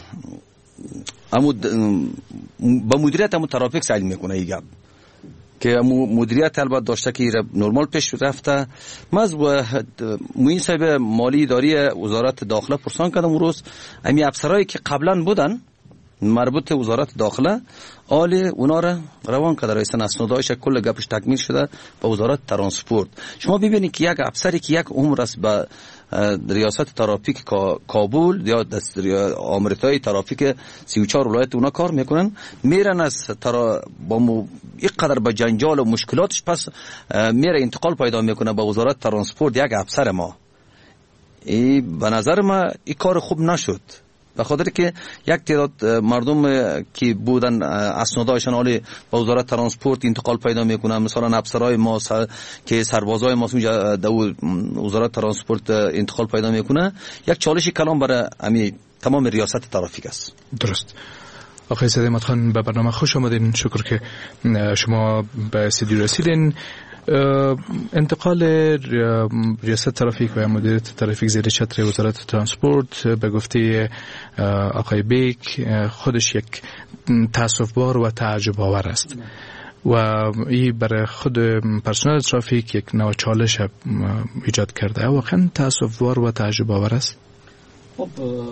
با مدیریت هم ترافیک سعی میکنه این گپ که مدیریت البته داشته که نرمال پیش رفته. ما از معین صاحب مالی اداری وزارت داخله پرسان کردم اون روز، همین افسرایی که قبلا بودن مربوط وزارت داخله آلی اونا را روان کرده، رئیس اسنادهایش کل گپش تکمیل شده به وزارت ترانسپورت. شما ببینید که یک افسری که یک عمر است به ریاست ترافیک کابل یا آمریکای ترافیک 34 ولایت اونا کار میکنن، میرن از با اینقدر به جنجال و مشکلاتش پس میره انتقال پیدا میکنه به وزارت ترانسپورت. یک افسر ما به نظر ما این کار خوب نشد. به خاطر که یک تعداد مردم که بودن اسنادایشان حالی با وزارت ترانسپورت انتقال پیدا میکنن، مثلا افسرای ما که سربازای ما در وزارت ترانسپورت انتقال پیدا میکنه، یک چالش کلان برای تمام ریاست ترافیک است. درست. آقای سید احمد خان، به برنامه خوش آمدین. شکر که شما به استودیو رسیدین. انتقال ریاست ترافیک و مدیریت ترافیک زیر چتر وزارت ترانسپورت به گفته آقای بیک خودش یک تأسف بار و تعجب آور است و این برای خود پرسنل ترافیک یک نوع چالش ایجاد کرده. واقعا تأسف بار و تعجب آور است. خب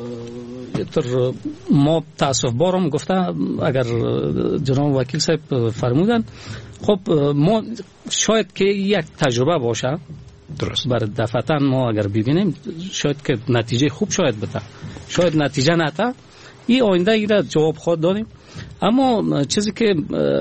ما تأسف بارم گفته، اگر جناب وکیل صاحب فرمودن، خب ما شاید که یک تجربه باشه. درست. برای دفعتاً ما اگر ببینیم شاید که نتیجه خوب شاید بده، شاید نتیجه نده، این آینده ایره جواب خواهد دادیم. اما چیزی که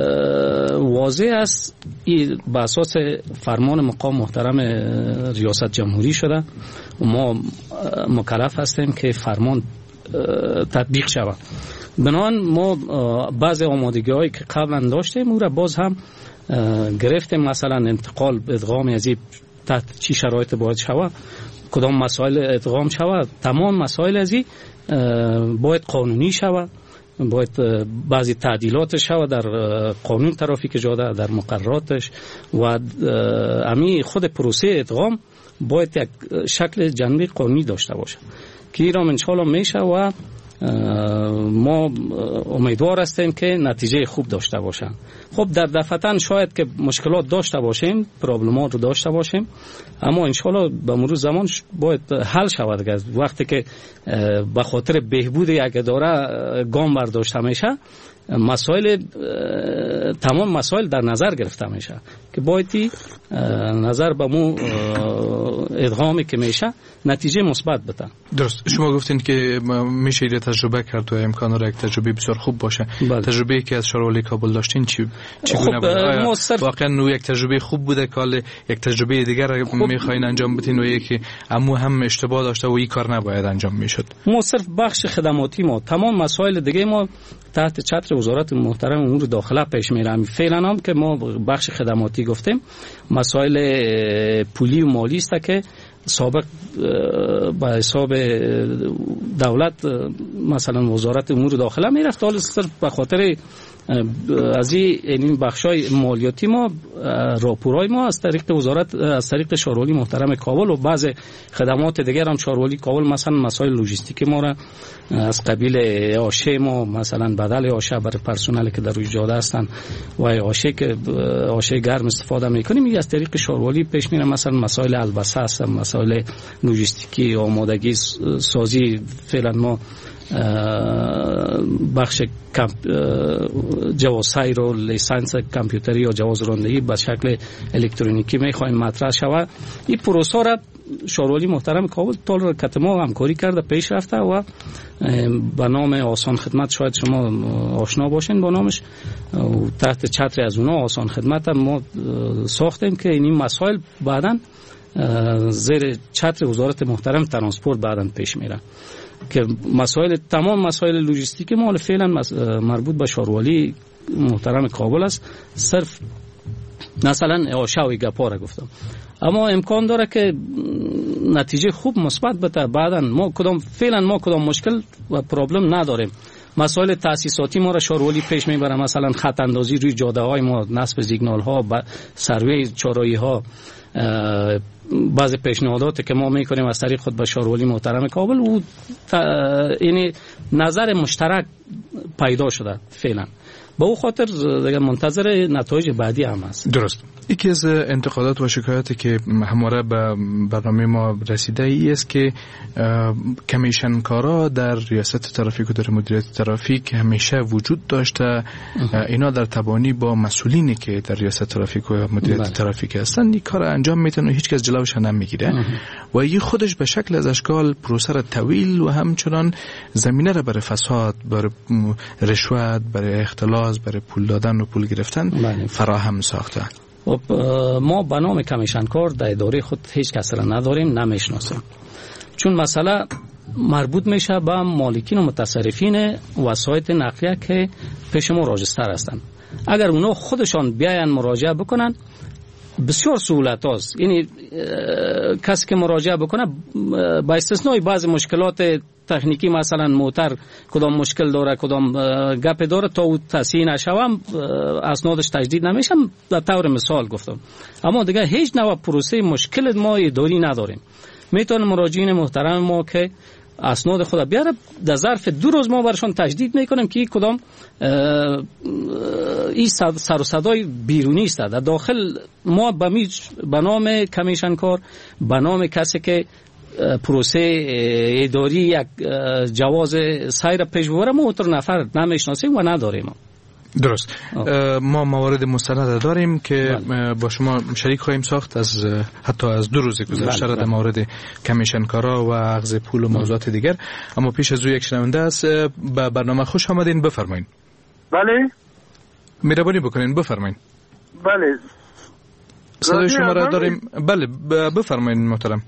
واضح است، این به اساس فرمان مقام محترم ریاست جمهوری شده و ما مکلف هستیم که فرمان تطبیق شود. بنابراین ما بعضی آمادگی هایی که قبلا داشتیم او را باز هم گرفتیم. مثلا انتقال ادغام از تحت چی شرایط باید شود، کدام مسائل ادغام شود، تمام مسائل از این باید قانونی شود، باید بعضی تعدیلات شود در قانون ترافیک جاده، در مقرراتش و امی خود پروسه ادغام باید یک شکل جنبه قانونی داشته باشه که این را انشاءالله میشه و ما امیدوار هستیم که نتیجه خوب داشته باشن. خب در دفعتاً شاید که مشکلات داشته باشیم، پرابلمات رو داشته باشیم، اما انشاءالله به مرور زمان باید حل شود. وقتی که به خاطر بهبود یک اداره گام برداشته میشه، مسائل تمام مسائل در نظر گرفته میشه که باید نظر به مو ادغامی که میشه نتیجه مثبت بده. درست. شما گفتین که میشه ایره تجربه کرد و امکان داره یک تجربه بسیار خوب باشه. بله. تجربه‌ای که از شاروالی کابل داشتین چگونه بود؟ واقعا نو یک تجربه خوب بوده که یک تجربه دیگر میخواین انجام بدین و یکی اما هم اشتباه داشته و این کار نباید انجام میشد؟ ما صرف بخش خدماتی ما، تمام مسائل دیگه ما تحت چتر وزارت محترم امور داخله پیش میرم. فعلا هم که ما بخش خدماتی گفتیم، مسائل پولی و مالی است که سابق به حساب دولت مثلا وزارت امور داخله میرفت، حالا صرف به خاطر از این بخشای مالیاتی ما راپورای ما از طریق وزارت، از طریق شاروالی محترم کابل و بعض خدمات دیگر هم شاروالی کابل، مثلا مسائل لوجستیکی ما را از قبیل آشه ما، مثلا بدل آشه برای پرسنلی که در روی جاده هستن و آشه که آشه گرم استفاده میکنیم، از طریق شاروالی پیش میره. مثلا مسائل البسه هست، مسائل لوجستیکی، آمادگی سازی. فعلا ما بخش جواز سیر و لیسانس کامپیوتری یا جواز رانندگی به شکل الکترونیکی میخوایم مطرح شود. این پروسه را شاروالی محترم کابل طول کتما همکاری کرده، پیش رفته و به نام آسان خدمت، شاید شما آشنا باشین با نامش، تحت چتر از اونا آسان خدمت ما ساختیم که این مسائل بعداً زیر چتر وزارت محترم ترانسپورت بعداً پیش میره که مسائل تمام مسائل لوجستیک ما فعلا مربوط به شاروالی محترم کابل است. صرف مثلا آشاوی گپا گفتم، اما امکان داره که نتیجه خوب مثبت بده. بعداً ما کدام مشکل و پرابلم نداریم. مسائل تأسیساتی ما را شاروالی پیش میبره، مثلا خط اندازی روی جاده های ما، نصب سیگنال ها، سروی چارایی ها، بعضی پیشنهادات که ما میکنیم از طریق خود به شاروالی محترم کابل و این نظر مشترک پیدا شده فعلا. به او خاطر دیگه منتظر نتایج بعدی هم است. درست. یکی از انتقادات و شکایاتی که همواره به برنامه ما رسیده ای است که کمیشنکارا در ریاست ترافیک و در مدیریت ترافیک همیشه وجود داشته. اینا در تبانی با مسئولینی که در ریاست ترافیک و مدیریت ترافیک هستن این کار انجام میتن و هیچ کس جلوش نمیگیره و این خودش به شکل از اشکال پروسه را طویل و همچنان زمینه را برای فساد، برای رشوت، برای اختلاس، برای پول دادن و پول گرفتن فراهم ساخته. ما به نام کمیشنکار در اداره خود هیچ کس را نداریم، نمیشناسیم. چون مسئله مربوط میشه به مالکین و متصرفین وسایط نقلیه که پیش ما راجستر هستند. اگر اونا خودشان بیاین مراجعه بکنن بسیار سهولت هست. یعنی کسی که مراجعه بکنه با استثنای بعضی مشکلات تکنیکی، مثلا موتر کدام مشکل داره کدام گپ داره تا او تصحیح نشوم اسنادش تجدید نمیشه، در طور مثال گفتم. اما دیگه هیچ نوع پروسه مشکل ما اداری نداریم. میتونن مراجعین محترم ما که اسناد خود بیاره در ظرف 2 روز ما برشان تجدید میکنیم که کدام این سر و صدای بیرونی است. در داخل ما به نام کمیشن کار، به نام کسی که پروسه اداری یک جواز سیر پیش ببره ما اونطور نفر نمیشناسیم و نداریم. درست. ما موارد مستند داریم که با شما شریک خواهیم ساخت از حتی از 2 روز گذشته در مورد کمیشن کارا و اخذ پول و موضوعات دیگر. اما پیش از او یک شنونده است. به برنامه خوش آمدین، بفرمایید. بله مهربانی بکنین بفرمایید. بله صدای شما را داریم. بله بفرمایید محترم.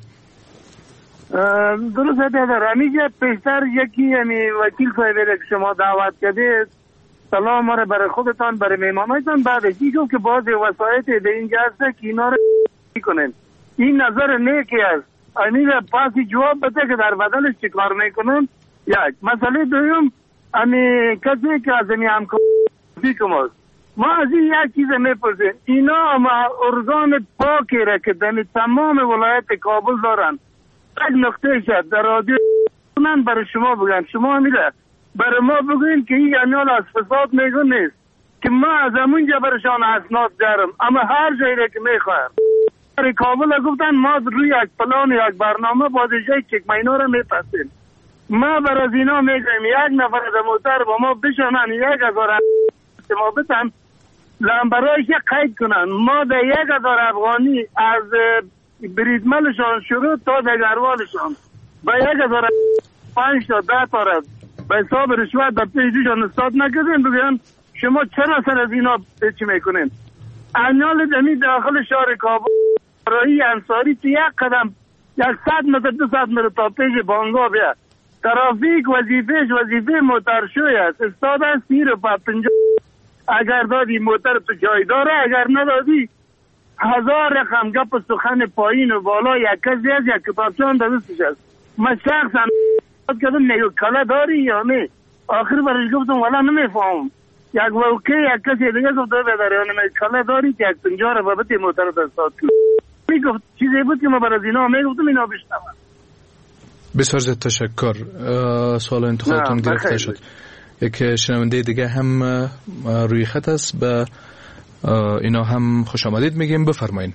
درست دادر همیشه پیشتر یکی وکیل صاحب که شما دعوت کرده سلام را برای خودتان برای مهمانایتان بعد ایشون که باز وسایط به اینجا هست که اینا رو کنن. این نظر نیکی است. این پاسی جواب بده که در بدلش چی کار میکنن. یک مسئله دوم کسی که از این همکاری کنم ما از این یک چیز میپرسیم اینا ما ارگان پاکی را که در تمام ولایت کابل دارن یک نقطه شد در رادیو کنن برای شما بگن شما میره برای ما بگوین که این انیال از فساد میگون نیست که ما از همونجا برشان اسناد دارم اما هر جایی را که میخوایم برای کابل گفتن ما روی یک پلان یک برنامه بازیجای چک مینو را میپسیم ما برای از اینا میگویم یک نفر در موتر با ما بشانن 1000 ما بتن لامبرایش قید کنن ما در 1000 افغانی از بریدملشان شروع تا دگروالشان با 1005 تا 10 تا را به حساب رشوت در پیجشان استاد نکردین بگوین شما چرا سر از اینا چی میکنین. انیال دمی داخل شهر کابل رایی انصاری تو یک قدم 100 متر 200 متر تا پیش بانگا بیا ترافیک وظیفه موترشوی است استاد است 50 اگر دادی موتر تو جای داره اگر ندادی 1000 رقم گپ سخن پایین و بالا یک کسی از یک کتابچان در دستش است. من شخصا کدوم نیو کلا داری یا نه آخر برش گفتم والا نمیفهم یک وکیل یک کسی دیگه گفت بداره یا نه کلا داری که یک 50 رو بابت موتر دستات میگفت چیزی بود که ما برای اینا میگفتم اینا بشنوم. بسیار زیاد تشکر. سوال انتخابتون گرفته شد. یک شنونده دیگه هم روی خط است به اینا هم خوش آمدید میگیم بفرمایید.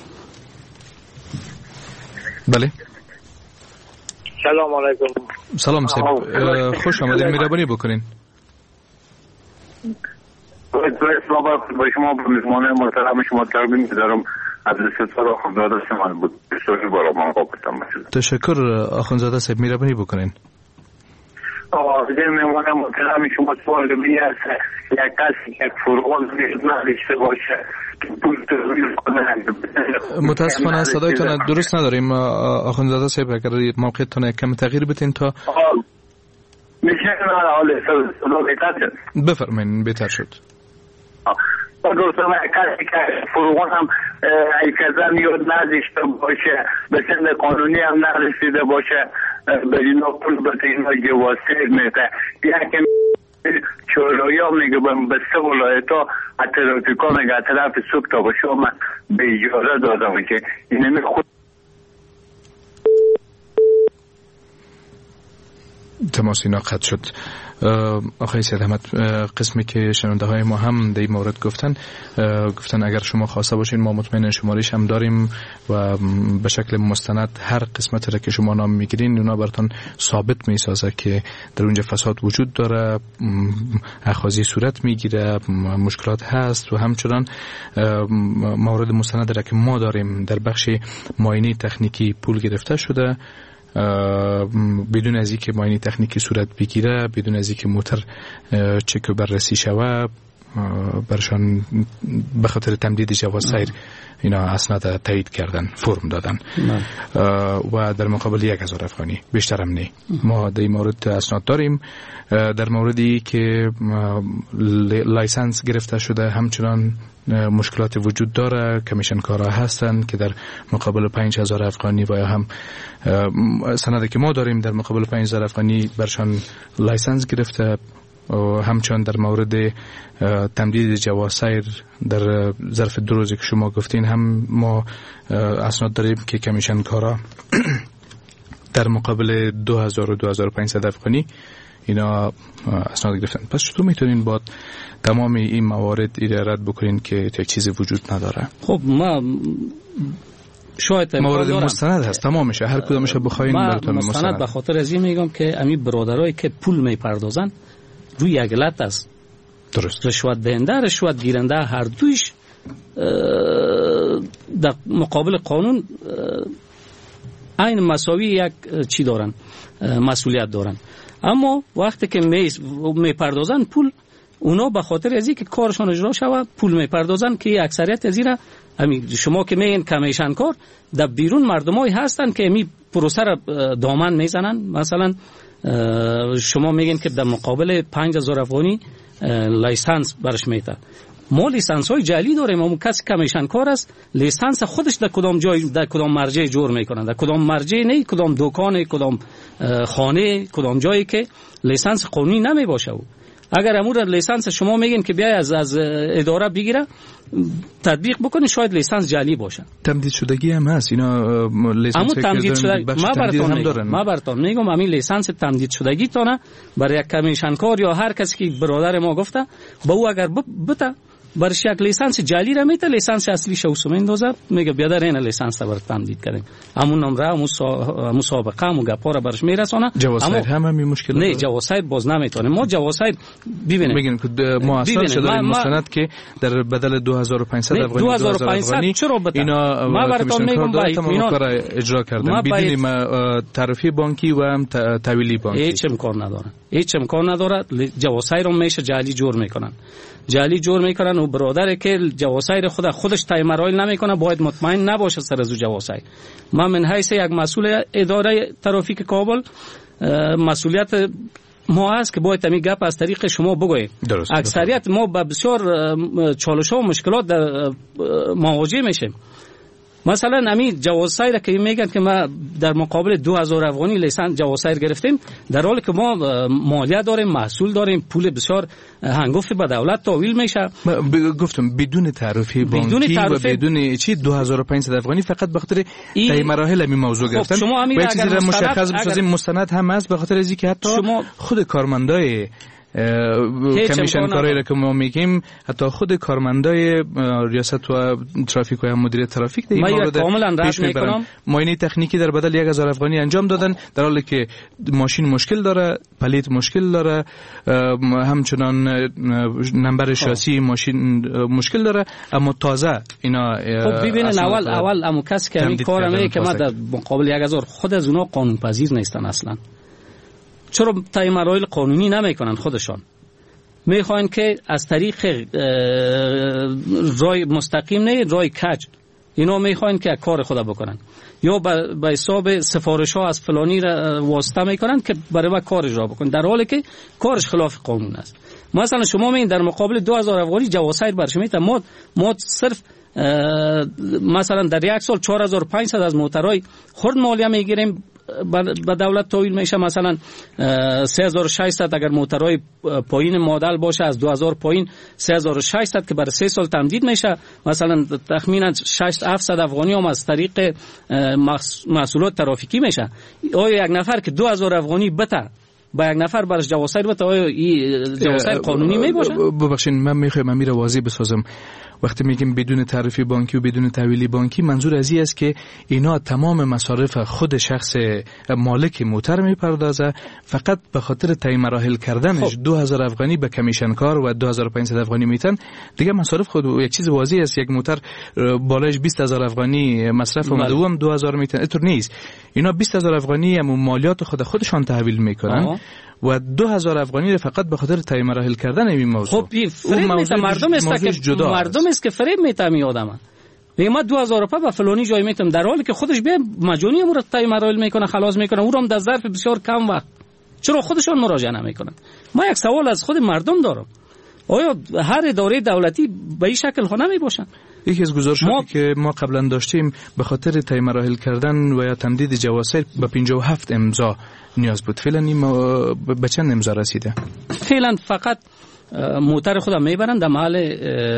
بله سلام علیکم. سلام صاحب خوش آمدید مهربانی بکنین. با شما به مهمان محترم شما تقدیم دارم از ستاره آخوندزاده شما بود بسیاری بالا من قابلتم باشد. تشکر آخوندزاده صاحب مهربانی بکنین. دیگه مهمان محترم شما سوال بینی است یک کسی یک فرغان نداشته باشه متاسفانه صدایتان درست نداریم آخوندزاده صاحب اگر موقعتان کم تغییر بتین تا میشه حالا صدا بهتر شد. بفرمایید بهتر شد. گفتم کسی که فروغان هم ایکزن یاد نداشته باشه به سن قانونی هم نرسیده باشه به اینا پول بده اینا جواسه میده یکی چورایی ها میگه به 3 ولایت ها ترافیک ها میگه طرف سوک تا باشه من به اجازه دادم که اینمی خود تماسی ناقص شد. آقای سید احمد قسمی که شنونده های ما هم در این مورد گفتن اگر شما خواسته باشین ما مطمئن شمارش هم داریم و به شکل مستند هر قسمت را که شما نام میگیرین اونا براتون ثابت میسازه که در اونجا فساد وجود داره اخاذی صورت میگیره مشکلات هست و همچنان مورد مستند را که ما داریم در بخش معاینه تکنیکی پول گرفته شده بدون از اینکه معاینه تکنیکی صورت بگیره بدون از اینکه موتر چک و بررسی شوه برشان به خاطر تمدید جواز سیر اینا اسناد تایید کردن، فرم دادن و در مقابل 1000 افغانی، بیشترم نه. ما در این مورد اسناد داریم. در موردی که لایسنس گرفته شده همچنان مشکلات وجود داره. کمیشن کارا هستن که در مقابل 5000 افغانی و یا هم سندی که ما داریم در مقابل 5000 افغانی برشان لایسنس گرفته. همچنان در مورد تمدید جواز سیر در ظرف 2 روزی که شما گفتین هم ما اسناد داریم که کمیشن کارا در مقابل 2000 و 2500 افغانی اینا اسناد گرفتن. پس چطور میتونین با تمام این موارد رد بکنین که یک چیزی وجود نداره؟ خب ما شاید موارد مستند هست تمامش، هر کدومش بخواین براتون مستند. به خاطر از این میگم که امی برادرایی که پول میپردازن روی یک علت است. درست. رشوت دهنده، رشوت گیرنده، هر دویش در مقابل قانون عین مساوی یک چی دارن، مسئولیت دارن. اما وقتی که میپردازن پول، اونا به خاطر از اینکه کارشون اجرا شود پول میپردازن که اکثریت از اینا شما که میگین کمیشن کار در بیرون مردمایی هستن که می پروسه را دامن میزنن. مثلا شما میگین که در مقابل 5000 افغانی لایسنس برش میده. ما لیسانس های جعلی داریم. اون کسی کمیشن کار است لیسانس خودش در کدام جای در کدام مرجع جور میکنن، در کدام مرجع نه، کدام دکان، کدام خانه، کدام جایی که لیسانس قانونی نمی باشه. اگر امور لیسانس شما میگین که بیای از اداره بگیره تطبیق بکنه، شاید لیسانس جعلی باشه. تمدید شدگی هم هست اینا. لیسانس تمدید شدگی ما براتون میگم همین لیسانس تمدید شدگی تونه برای یک کمیشن کار یا هر کسی که برادر ما گفته با او اگر بته برش یک لیسانس جعلی را میته، لیسانس اصلی شوسو میندازه، میگه بیا در این لیسانس را تمدید کردیم، همون نمره مسابقه همون گپا را برش میرسونه. جواسایر هم همین مشکل نه، جواسایر باز نمیتونه. ما جواسایر ببینید میگن که ما اصلا شده مستند که در بدل 2500 افغانی 2500 چرا بده اینا ما براتون میگم با اینا کار اجرا کردن بدون تعرفه بانکی و هم تحویلی بانکی. هیچ امکان نداره. جواسایر هم میشه جعلی جور میکنن و برادر که جواسایر خودش تای مراحل نمیکنه باید مطمئن نباشه سر از جواسایر. ما من حیث یک مسئول اداره ترافیک کابل مسئولیت ما هست که باید همین گپ از طریق شما بگوییم. اکثریت ما با بسیار چالش ها و مشکلات مواجه میشیم. مثلا همین جواسایر که میگن که ما در مقابل 2000 افغانی لیسانس جواسایر گرفتیم، در حالی که ما مالیه داریم، محصول داریم، پول بسیار هنگفت به دولت تحویل میشه. گفتم بدون تعرفه بانکی و بدون چی 2500 افغانی فقط به خاطر طی مراحل همین موضوع گرفتن. شما همین اگر مشخص بسازیم مستند هم هست به خاطر از اینکه حتی خود کارمندای کمیشن کاری را که ما میگیم، حتی خود کارمندای ریاست و ترافیک و مدیریت ترافیک در این مورد پیش میبرن. معاینه تکنیکی در بدل 1000 افغانی انجام دادن، در حالی که ماشین مشکل داره، پلیت مشکل داره، همچنان نمبر شاسی ماشین مشکل داره، اما تازه اینا خب ببینن اول امو کس که همین کار میگه که ما در مقابل 1000 خود از اونها قانون پذیر نیستن اصلا. چرا طی مراحل قانونی نمیکنن؟ خودشان میخوان که از طریق رای مستقیم نه، رای کج اینا میخوان که کار خود بکنن، یا به حساب سفارش ها از فلانی را واسطه میکنن که برای ما کار اجرا بکنن، در حالی که کارش خلاف قانون است. مثلا شما میگین در مقابل 2000 افغانی جواسایر برش میتن، ما صرف مثلا در یک سال 4500 از موترهای خرد مالیه میگیریم، به دولت تحویل میشه. مثلا 3600 اگر موترهای پایین مدل باشه، از 2000 پایین 3600 که برای 3 سال تمدید میشه. مثلا تخمینا 600-700 افغانی هم از طریق محصولات ترافیکی میشه. آیا یک نفر که 2000 افغانی بته با یک نفر برش جواسایر بته، آیا این جواسایر قانونی میباشه؟ ببخشید من میخوام امیر واضح بسازم. وقتی میگیم بدون تعرفه بانکی و بدون تحویلی بانکی، منظور از این است که اینا تمام مصارف خود شخص مالک موتر میپردازه، فقط به خاطر طی مراحل کردنش 2000 افغانی به کمیشن کار و 2500 افغانی میتن دیگه مصارف خود. یک چیز واضح است، یک موتر بالایش 20000 افغانی مصرف اومده و هم 2000 میتن، اینطور نیست. اینا 20000 افغانی هم مالیات خودشان تحویل میکنن و 2000 افغانی فقط به خاطر طی مراحل کردن این موضوع. خب فریب میته مردم است که فریب میته می آدم. ما 2000 روپیه به فلانی جای میتم، در حالی که خودش به مجانی امور طی مراحل میکنه، خلاص میکنه، اون هم در ظرف بسیار کم وقت. چرا خودشون مراجعه نمیکنن؟ ما یک سوال از خود مردم دارم، آیا هر اداره دولتی به این شکل ها نمی باشن؟ یکی از گزارشاتی که ما قبلا داشتیم به خاطر طی مراحل کردن و یا تمدید جواز به 57 امضا نیاز بود. فعلا به چند امضا رسیده؟ فعلا فقط موتر خودم میبرن در محل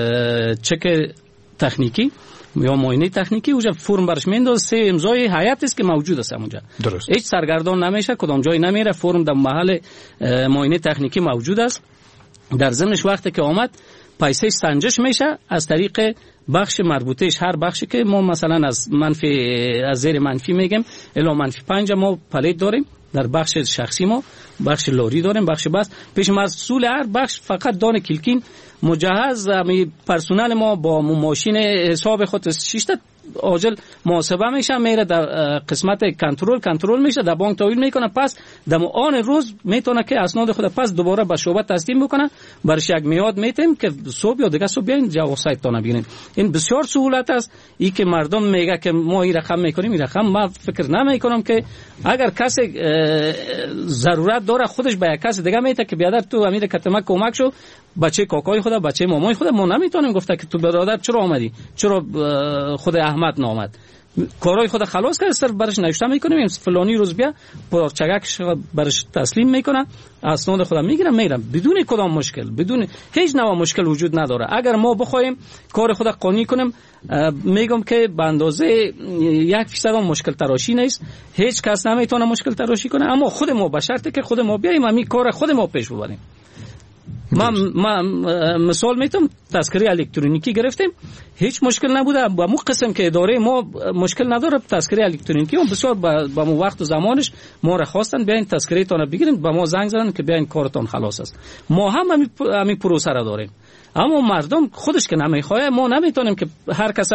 چک تکنیکی یا معاینه تکنیکی، اونجا فرم برش میندازه، 3 امضای هیئت است که موجود است اونجا. درست. هیچ سرگردان نمیشه، کدام جای نمیره، فرم در محل معاینه تکنیکی موجود است. در ضمنش وقتی که آمد پیسه سنجش میشه از طریق بخش مربوطهش، هر بخشی که ما مثلا از زیر منفی میگیم الی -5 ما پلیت داریم، در بخش شخصی ما بخش لاری داریم، بخش بس پیش مسئول هر بخش فقط دان کلکین مجهز، پرسنل ما با ماشین حساب خود 6 تا عاجل محاسبه میشه، میره در قسمت کنترل میشه، در بانک تحویل میکنه، پس در آن روز میتونه که اسناد خود پس دوباره به شعبه تسلیم بکنه، برش یک میاد میتیم که صبح یا دیگه صبح بیاین جواب سایت تا بگیرین. این بسیار سهولت است. این که مردم میگه که ما این رقم میکنیم، این رقم ما فکر نمیکنم که اگر کسی ضرورت داره خودش به یک کس دیگه میته که بیادر تو امیر کتمک کمک شو، بچه کاکای خدا، بچه مامای خدا، ما نمیتونیم گفته که تو برادر چرا آمدی، چرا خود احمد نامد، کارای خود خلاص کرد، صرف برش نوشته میکنیم فلانی روز بیا پرچگک برش تسلیم میکنه، اسناد خود میگیرم میرم بدون کدام مشکل، بدون هیچ نوع مشکل وجود نداره. اگر ما بخوایم کار خود قانونی کنیم، میگم که به اندازه 1% مشکل تراشی نیست، هیچ کس نمیتونه مشکل تراشی کنه، اما خود ما به شرطی که خود ما بیایم همین کار خود ما پیش ببریم. ما مثال میتونم تذکره الکترونیکی گرفتیم، هیچ مشکل نبوده، با مو قسم که اداره ما مشکل نداره، تذکره الکترونیکی هم بسیار با مو وقت و زمانش ما را خواستن بیاین تذکره تان بگیرین، با ما زنگ زدن که بیاین کارتون خلاص است. ما هم همین پروسه را داریم، اما مردم خودش که نمیخواد، ما نمیتونیم که هر کس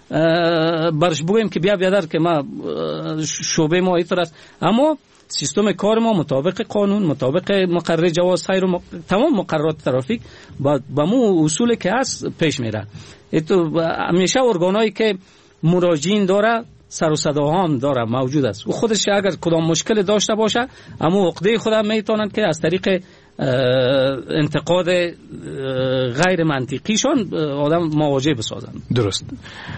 برش بگیم که بیا بیادر که ما شعبه ما اینطور است. اما سیستم کار ما مطابق قانون، مطابق مقرر جواز سیر و تمام مقررات ترافیک با مو اصول که هست پیش میره. تو همیشه ارگانایی که مراجعین داره، سر و صداها هم داره موجود است، و خودش اگر کدام مشکل داشته باشه اما عقده خودم میتونن که از طریق انتقاد غیر منطقیشون آدم مواجه بسازن. درست.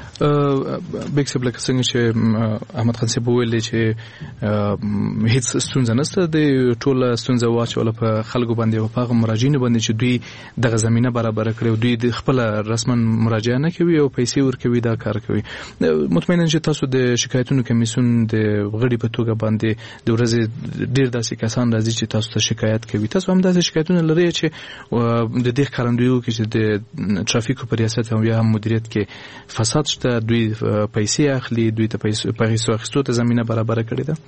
بکسب لکه څنګه چې احمد خان صاحب ویل چې هیڅ ستونزه نشته، د ټول ستونزه واچوله په خلکو باندې او په مراجعینو باندې چې دوی دغه زمينه برابر کړي، دوی د خپل رسما مراجعه نه کوي او پیسې ورکوي، دا کار کوي. مطمئنا چې تاسو د شکایتونو کمیسیون د غړي په توګه باندې د ورځې ډیر داسې کسان راځي چې تاسو ته شکایت کوي. تاسو هم داسې شکایتونه لري چې د دې ښکارندویو کې چې د ترافیکو په ریاست او یا هم مدیریت کې فساد شته، دوی پیسې اخلي، دوی ته پیسې اخیستو ته زمينه برابر کړې ده؟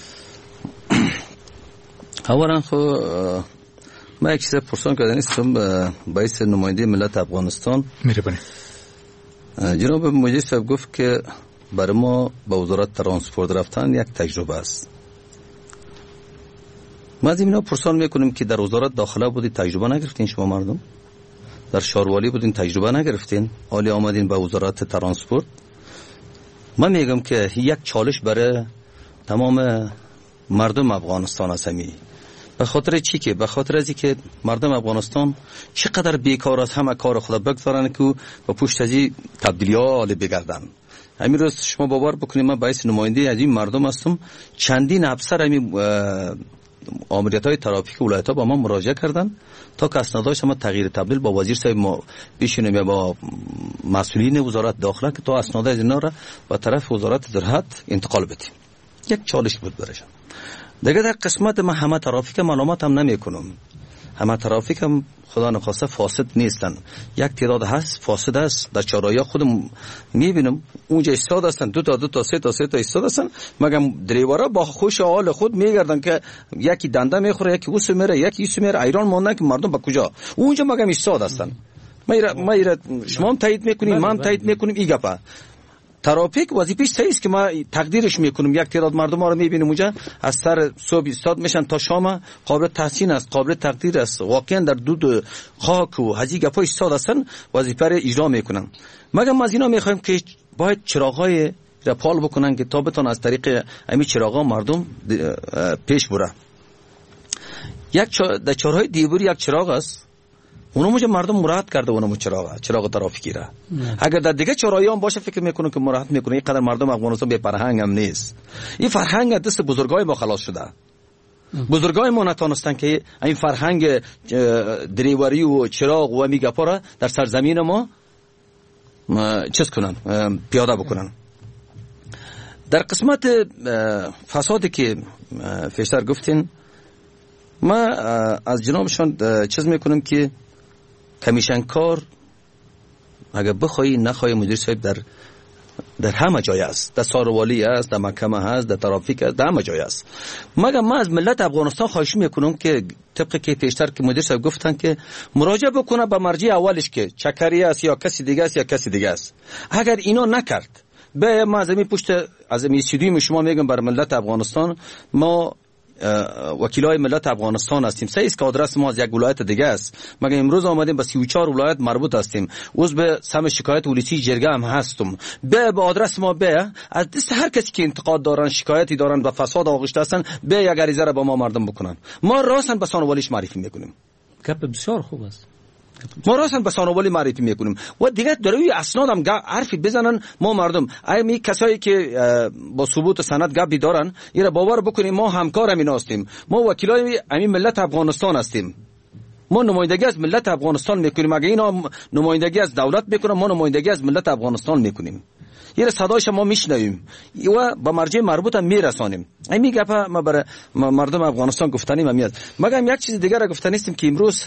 اولا خو ما یک چیز پرسان کردن استم باعث نماینده ملت افغانستان مهربانی جناب مجید صاحب گفت که برای ما با وزارت ترانسپورت رفتن یک تجربه است. ما از اینا پرسان میکنیم که در وزارت داخله بودید تجربه نگرفتین؟ شما مردم در شاروالی بودین تجربه نگرفتین؟ حالی آمدین به وزارت ترانسپورت. من میگم که یک چالش برای تمام مردم افغانستان است. به خاطر چی؟ که به خاطر ازی که مردم افغانستان چقدر بیکار است، همه کار خود بگذارن که و پشت ازی تبدیلیات بگردن. همین روز شما باور بکنید من باعث نماینده از این مردم هستم، چندین افسر همین آمریت‌های ترافیک ولایت‌ها با ما مراجعه کردن تا که اسناداش ما تغییر تبدیل با وزیر صاحب ما بشینیم یا با مسئولین وزارت داخله که تا اسناد از اینا را به طرف وزارت زراعت انتقال بدیم. یک چالش بود برایشان. دیگه در قسمت ما همه ترافیک معلومات هم نمی‌کنم، همه ترافیک هم خدا نخواسته فاسد نیستن، یک تعداد هست فاسد است. در چهارراه خودم میبینم اونجا ایستاده هستن، دو تا سه تا ایستاده هستن، مگم دریورا با خوش حال خود میگردن که یکی دنده میخوره، یکی اوس میره، یکی ایسو میره، ایران ماندن که مردم با کجا اونجا مگم ایستاده هستن. ما شما هم تایید میکنیم، ما هم تایید میکنیم. این گپه ترافیک وظیفه‌اش صحیح است که ما تقدیرش میکنیم. یک تعداد مردم ما رو میبینیم اونجا از سر صبح استاد میشن تا شام، قابل تحسین است، قابل تقدیر است، واقعا در دود خاک و هزی گپا استاد هستن، وظیفه رو اجرا میکنن. مگر از اینا میخوایم که باید چراغای را پال بکنن که تا بتون از طریق همین چراغا مردم پیش بره. در چهارهای دیواری یک چراغ است، اونم مردم مراحت کرده، اونم چراغ ترافیکی را. اگر در دیگه چهارهایی هم باشه فکر میکنم که مراحت میکنه. اینقدر مردم افغانستان به فرهنگ هم نیست. این فرهنگ دست بزرگای ما خلاص شده. بزرگای ما نتونستن که این فرهنگ دریوری و چراغ و میگپا را در سرزمین ما چیز کنن، پیاده بکنن. در قسمت فسادی که پیشتر گفتین، ما از جنابشان چیز میکنم که کمیشن کار اگر بخوایی نخوایی مدیر صاحب در همه جای است، در ساروالی است، در محکمه هست، در ترافیک است، در همه جای است. مگر ما از ملت افغانستان خواهش میکنم که طبق که پیشتر که مدیر صاحب گفتن که مراجعه بکنه به مرجع اولش که چکری است یا کسی دیگه است یا کسی دیگه است. اگر اینا نکرد به ما از این پشت از این استودیوم شما میگم بر ملت افغانستان، ما وکیلای ملت افغانستان هستیم. صحیح است که آدرس ما از یک ولایت دیگه است، مگر امروز آمدیم به 34 ولایت مربوط هستیم. عضو سم شکایت ولسی جرگه هم هستم. به آدرس ما از دست هر کسی که انتقاد دارن، شکایتی دارن و فساد آغشته هستن، یک عریضه را با ما مردم بکنن. ما راستن به سانوالیش معرفی میکنیم. گپ بسیار خوب است. ما راستن به سانوالی معرفی میکنیم و دیگه در روی اسناد هم حرفی بزنن. ما مردم این کسایی که با ثبوت سند گپی دارن اینا باور بکنیم ما همکار همین هستیم. ما وکیلای همین ملت افغانستان هستیم. ما نمایندگی از ملت افغانستان میکنیم. اگه اینا نمایندگی از دولت میکنن، ما نمایندگی از ملت افغانستان میکنیم. یه صدایش ما میشنویم و با مرجع مربوط هم میرسانیم. این گپا ما برای مردم افغانستان گفتنیم هم میاد. مگر یک چیز دیگه را گفتنیستیم که امروز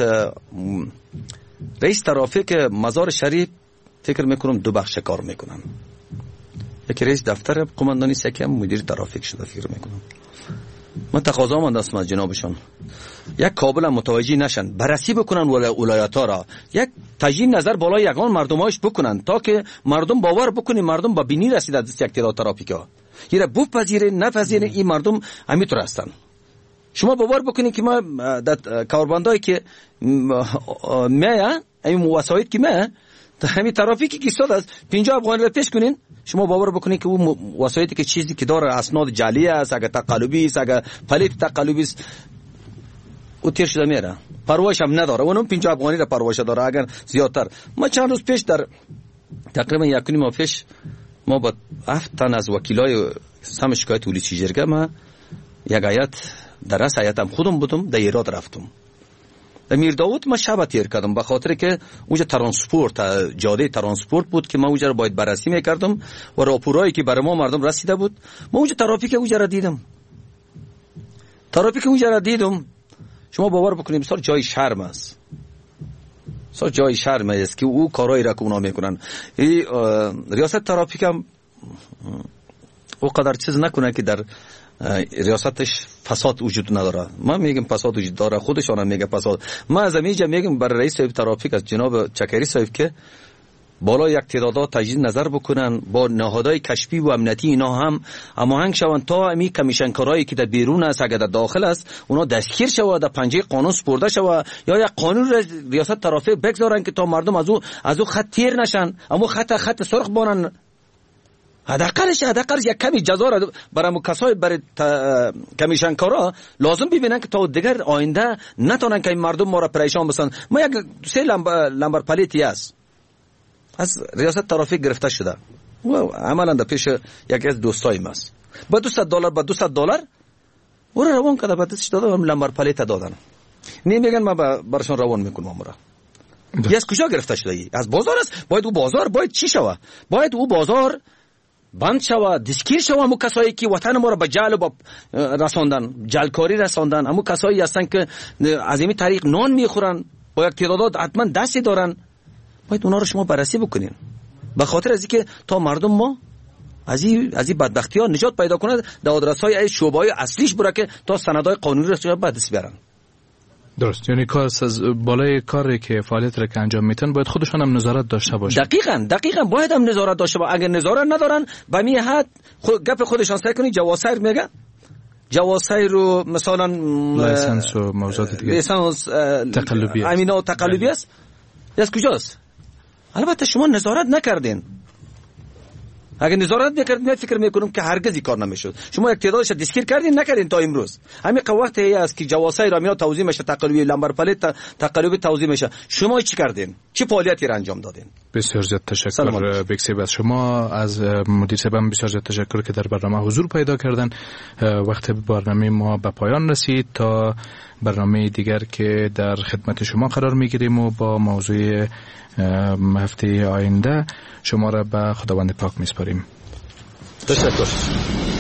رئیس ترافیک مزار شریف فکر میکنم دو بخش کار میکنن. یکی رئیس دفتر قماندانی سکه هم مدیر ترافیک شده فکر میکنم. من تقاضا من دستم از جنابشان یک کابل متوجه نشن، بررسی بکنن ولایت‌ها را، یک تجدید نظر بالای یگان مردمایش بکنن تا که مردم باور بکنن مردم با بینی رسیده از یک تعداد ترافیکا. یه بپذیره نپذیره این مردم همینطور هستن. شما باور بکنید که ما در کاربندایی که میه این وسایل که میه همین ترافیکی که استاد است 50 افغانی را پیش کنین، شما باور بکنید که اون وسایلی که چیزی که داره اسناد جعلی است، اگه تقلبی است، اگه پلیت تقلبی است، او تیر شده میره، پرواش هم نداره. اونم 50 افغانی را پرواش داره اگر زیادتر. ما چند روز پیش در تقریبا 1.5 ماه پیش ما با 7 تن از وکیلای سم شکایت ولسی جرگه ما یک هیئت در رأس هیئتم خودم بودم در ایراد رفتم. در میرداود ما شب تیر کردم به خاطر که اونجا ترانسپورت جاده ترانسپورت بود که ما اونجا رو باید بررسی میکردم و راپورایی که برای ما مردم رسیده بود. ما اونجا ترافیک اونجا را دیدم. شما باور بکنید بسیار جای شرم است. بسیار جای شرم است که او کارایی را که اونا میکنن. ریاست ترافیک هم او قدر چیز نکنه که در ریاستش فساد وجود نداره. ما میگم فساد وجود داره، خودشان هم میگه فساد. ما از اینجا میگم بر رئیس ترافیک از جناب چکری صاحب که بالا یک تعداد تجدید نظر بکنن، با نهادهای کشفی و امنیتی اینا هم هماهنگ شوند تا می کمیشن کارایی که در بیرون است اگر در داخل است اونا دستگیر شود، در پنجه قانون سپرده شود، یا یک قانون ریاست ترافیک بگذارن که تا مردم از او خط تیر نشن، اما خط سرخ بانن. حداقلش یک کمی جزا را برای کسای برای کمیشن کارا لازم ببینن که تا دیگر آینده نتونن که این مردم ما را پریشان بسن. ما یک 3 لمبر پلیتی است از ریاست ترافیک گرفته شده و عملا در پیش یکی از دوستایم است با $200 او را روان کرده، بعدش دادم لمبر پلیت دادن. میگن ما برشان روان میکنم امورا. از کجا گرفته شده ای؟ از بازار است. باید او بازار باید چی شوه؟ باید او بازار بند شوه، دستگیر شوه. همون کسایی که وطن ما را به جعل و رساندن، جعلکاری رساندن، همون کسایی هستن که از این طریق نان میخورن، با یک تعداد حتما دستی دارن، باید اونا رو شما بررسی بکنین. به خاطر از اینکه تا مردم ما از این بدبختی ها نجات پیدا کنه، در آدرس های شعبه های اصلیش بره که تا سندهای قانونی رو به دست بیارن. درست، یعنی کار از بالای کاری که فعالیت را که انجام میتن باید خودشان هم نظارت داشته باشن. دقیقاً باید هم نظارت داشته باشه. اگر نظارت ندارن به می حد گپ خودشان سعی کنی جواسیر میگه، جواسیر رو مثلا لایسنس و موضوعات دیگه، لایسنس تقلبی امینا و تقلبی است. از کجاست؟ البته شما نظارت نکردین. اگر نظارت نکردین من فکر میکنم که هرگز این کار نمیشد. شما یک تعدادش دستگیر کردین نکردین تا امروز. همین وقتی است که جواسای رامینا توزیع میشه، تقلبی لمبر پلیت تقلبی توزیع میشه، شما چی کردین؟ چه فعالیتی را انجام دادین؟ بسیار زیاد تشکر بکسیب از شما، از مدیر صاحبم بسیار زیاد تشکر که در برنامه حضور پیدا کردن. وقت برنامه ما به پایان رسید، تا برنامه دیگر که در خدمت شما قرار میگیریم و با موضوع هفته آینده شما را به خداوند پاک میسپاریم. تشکر.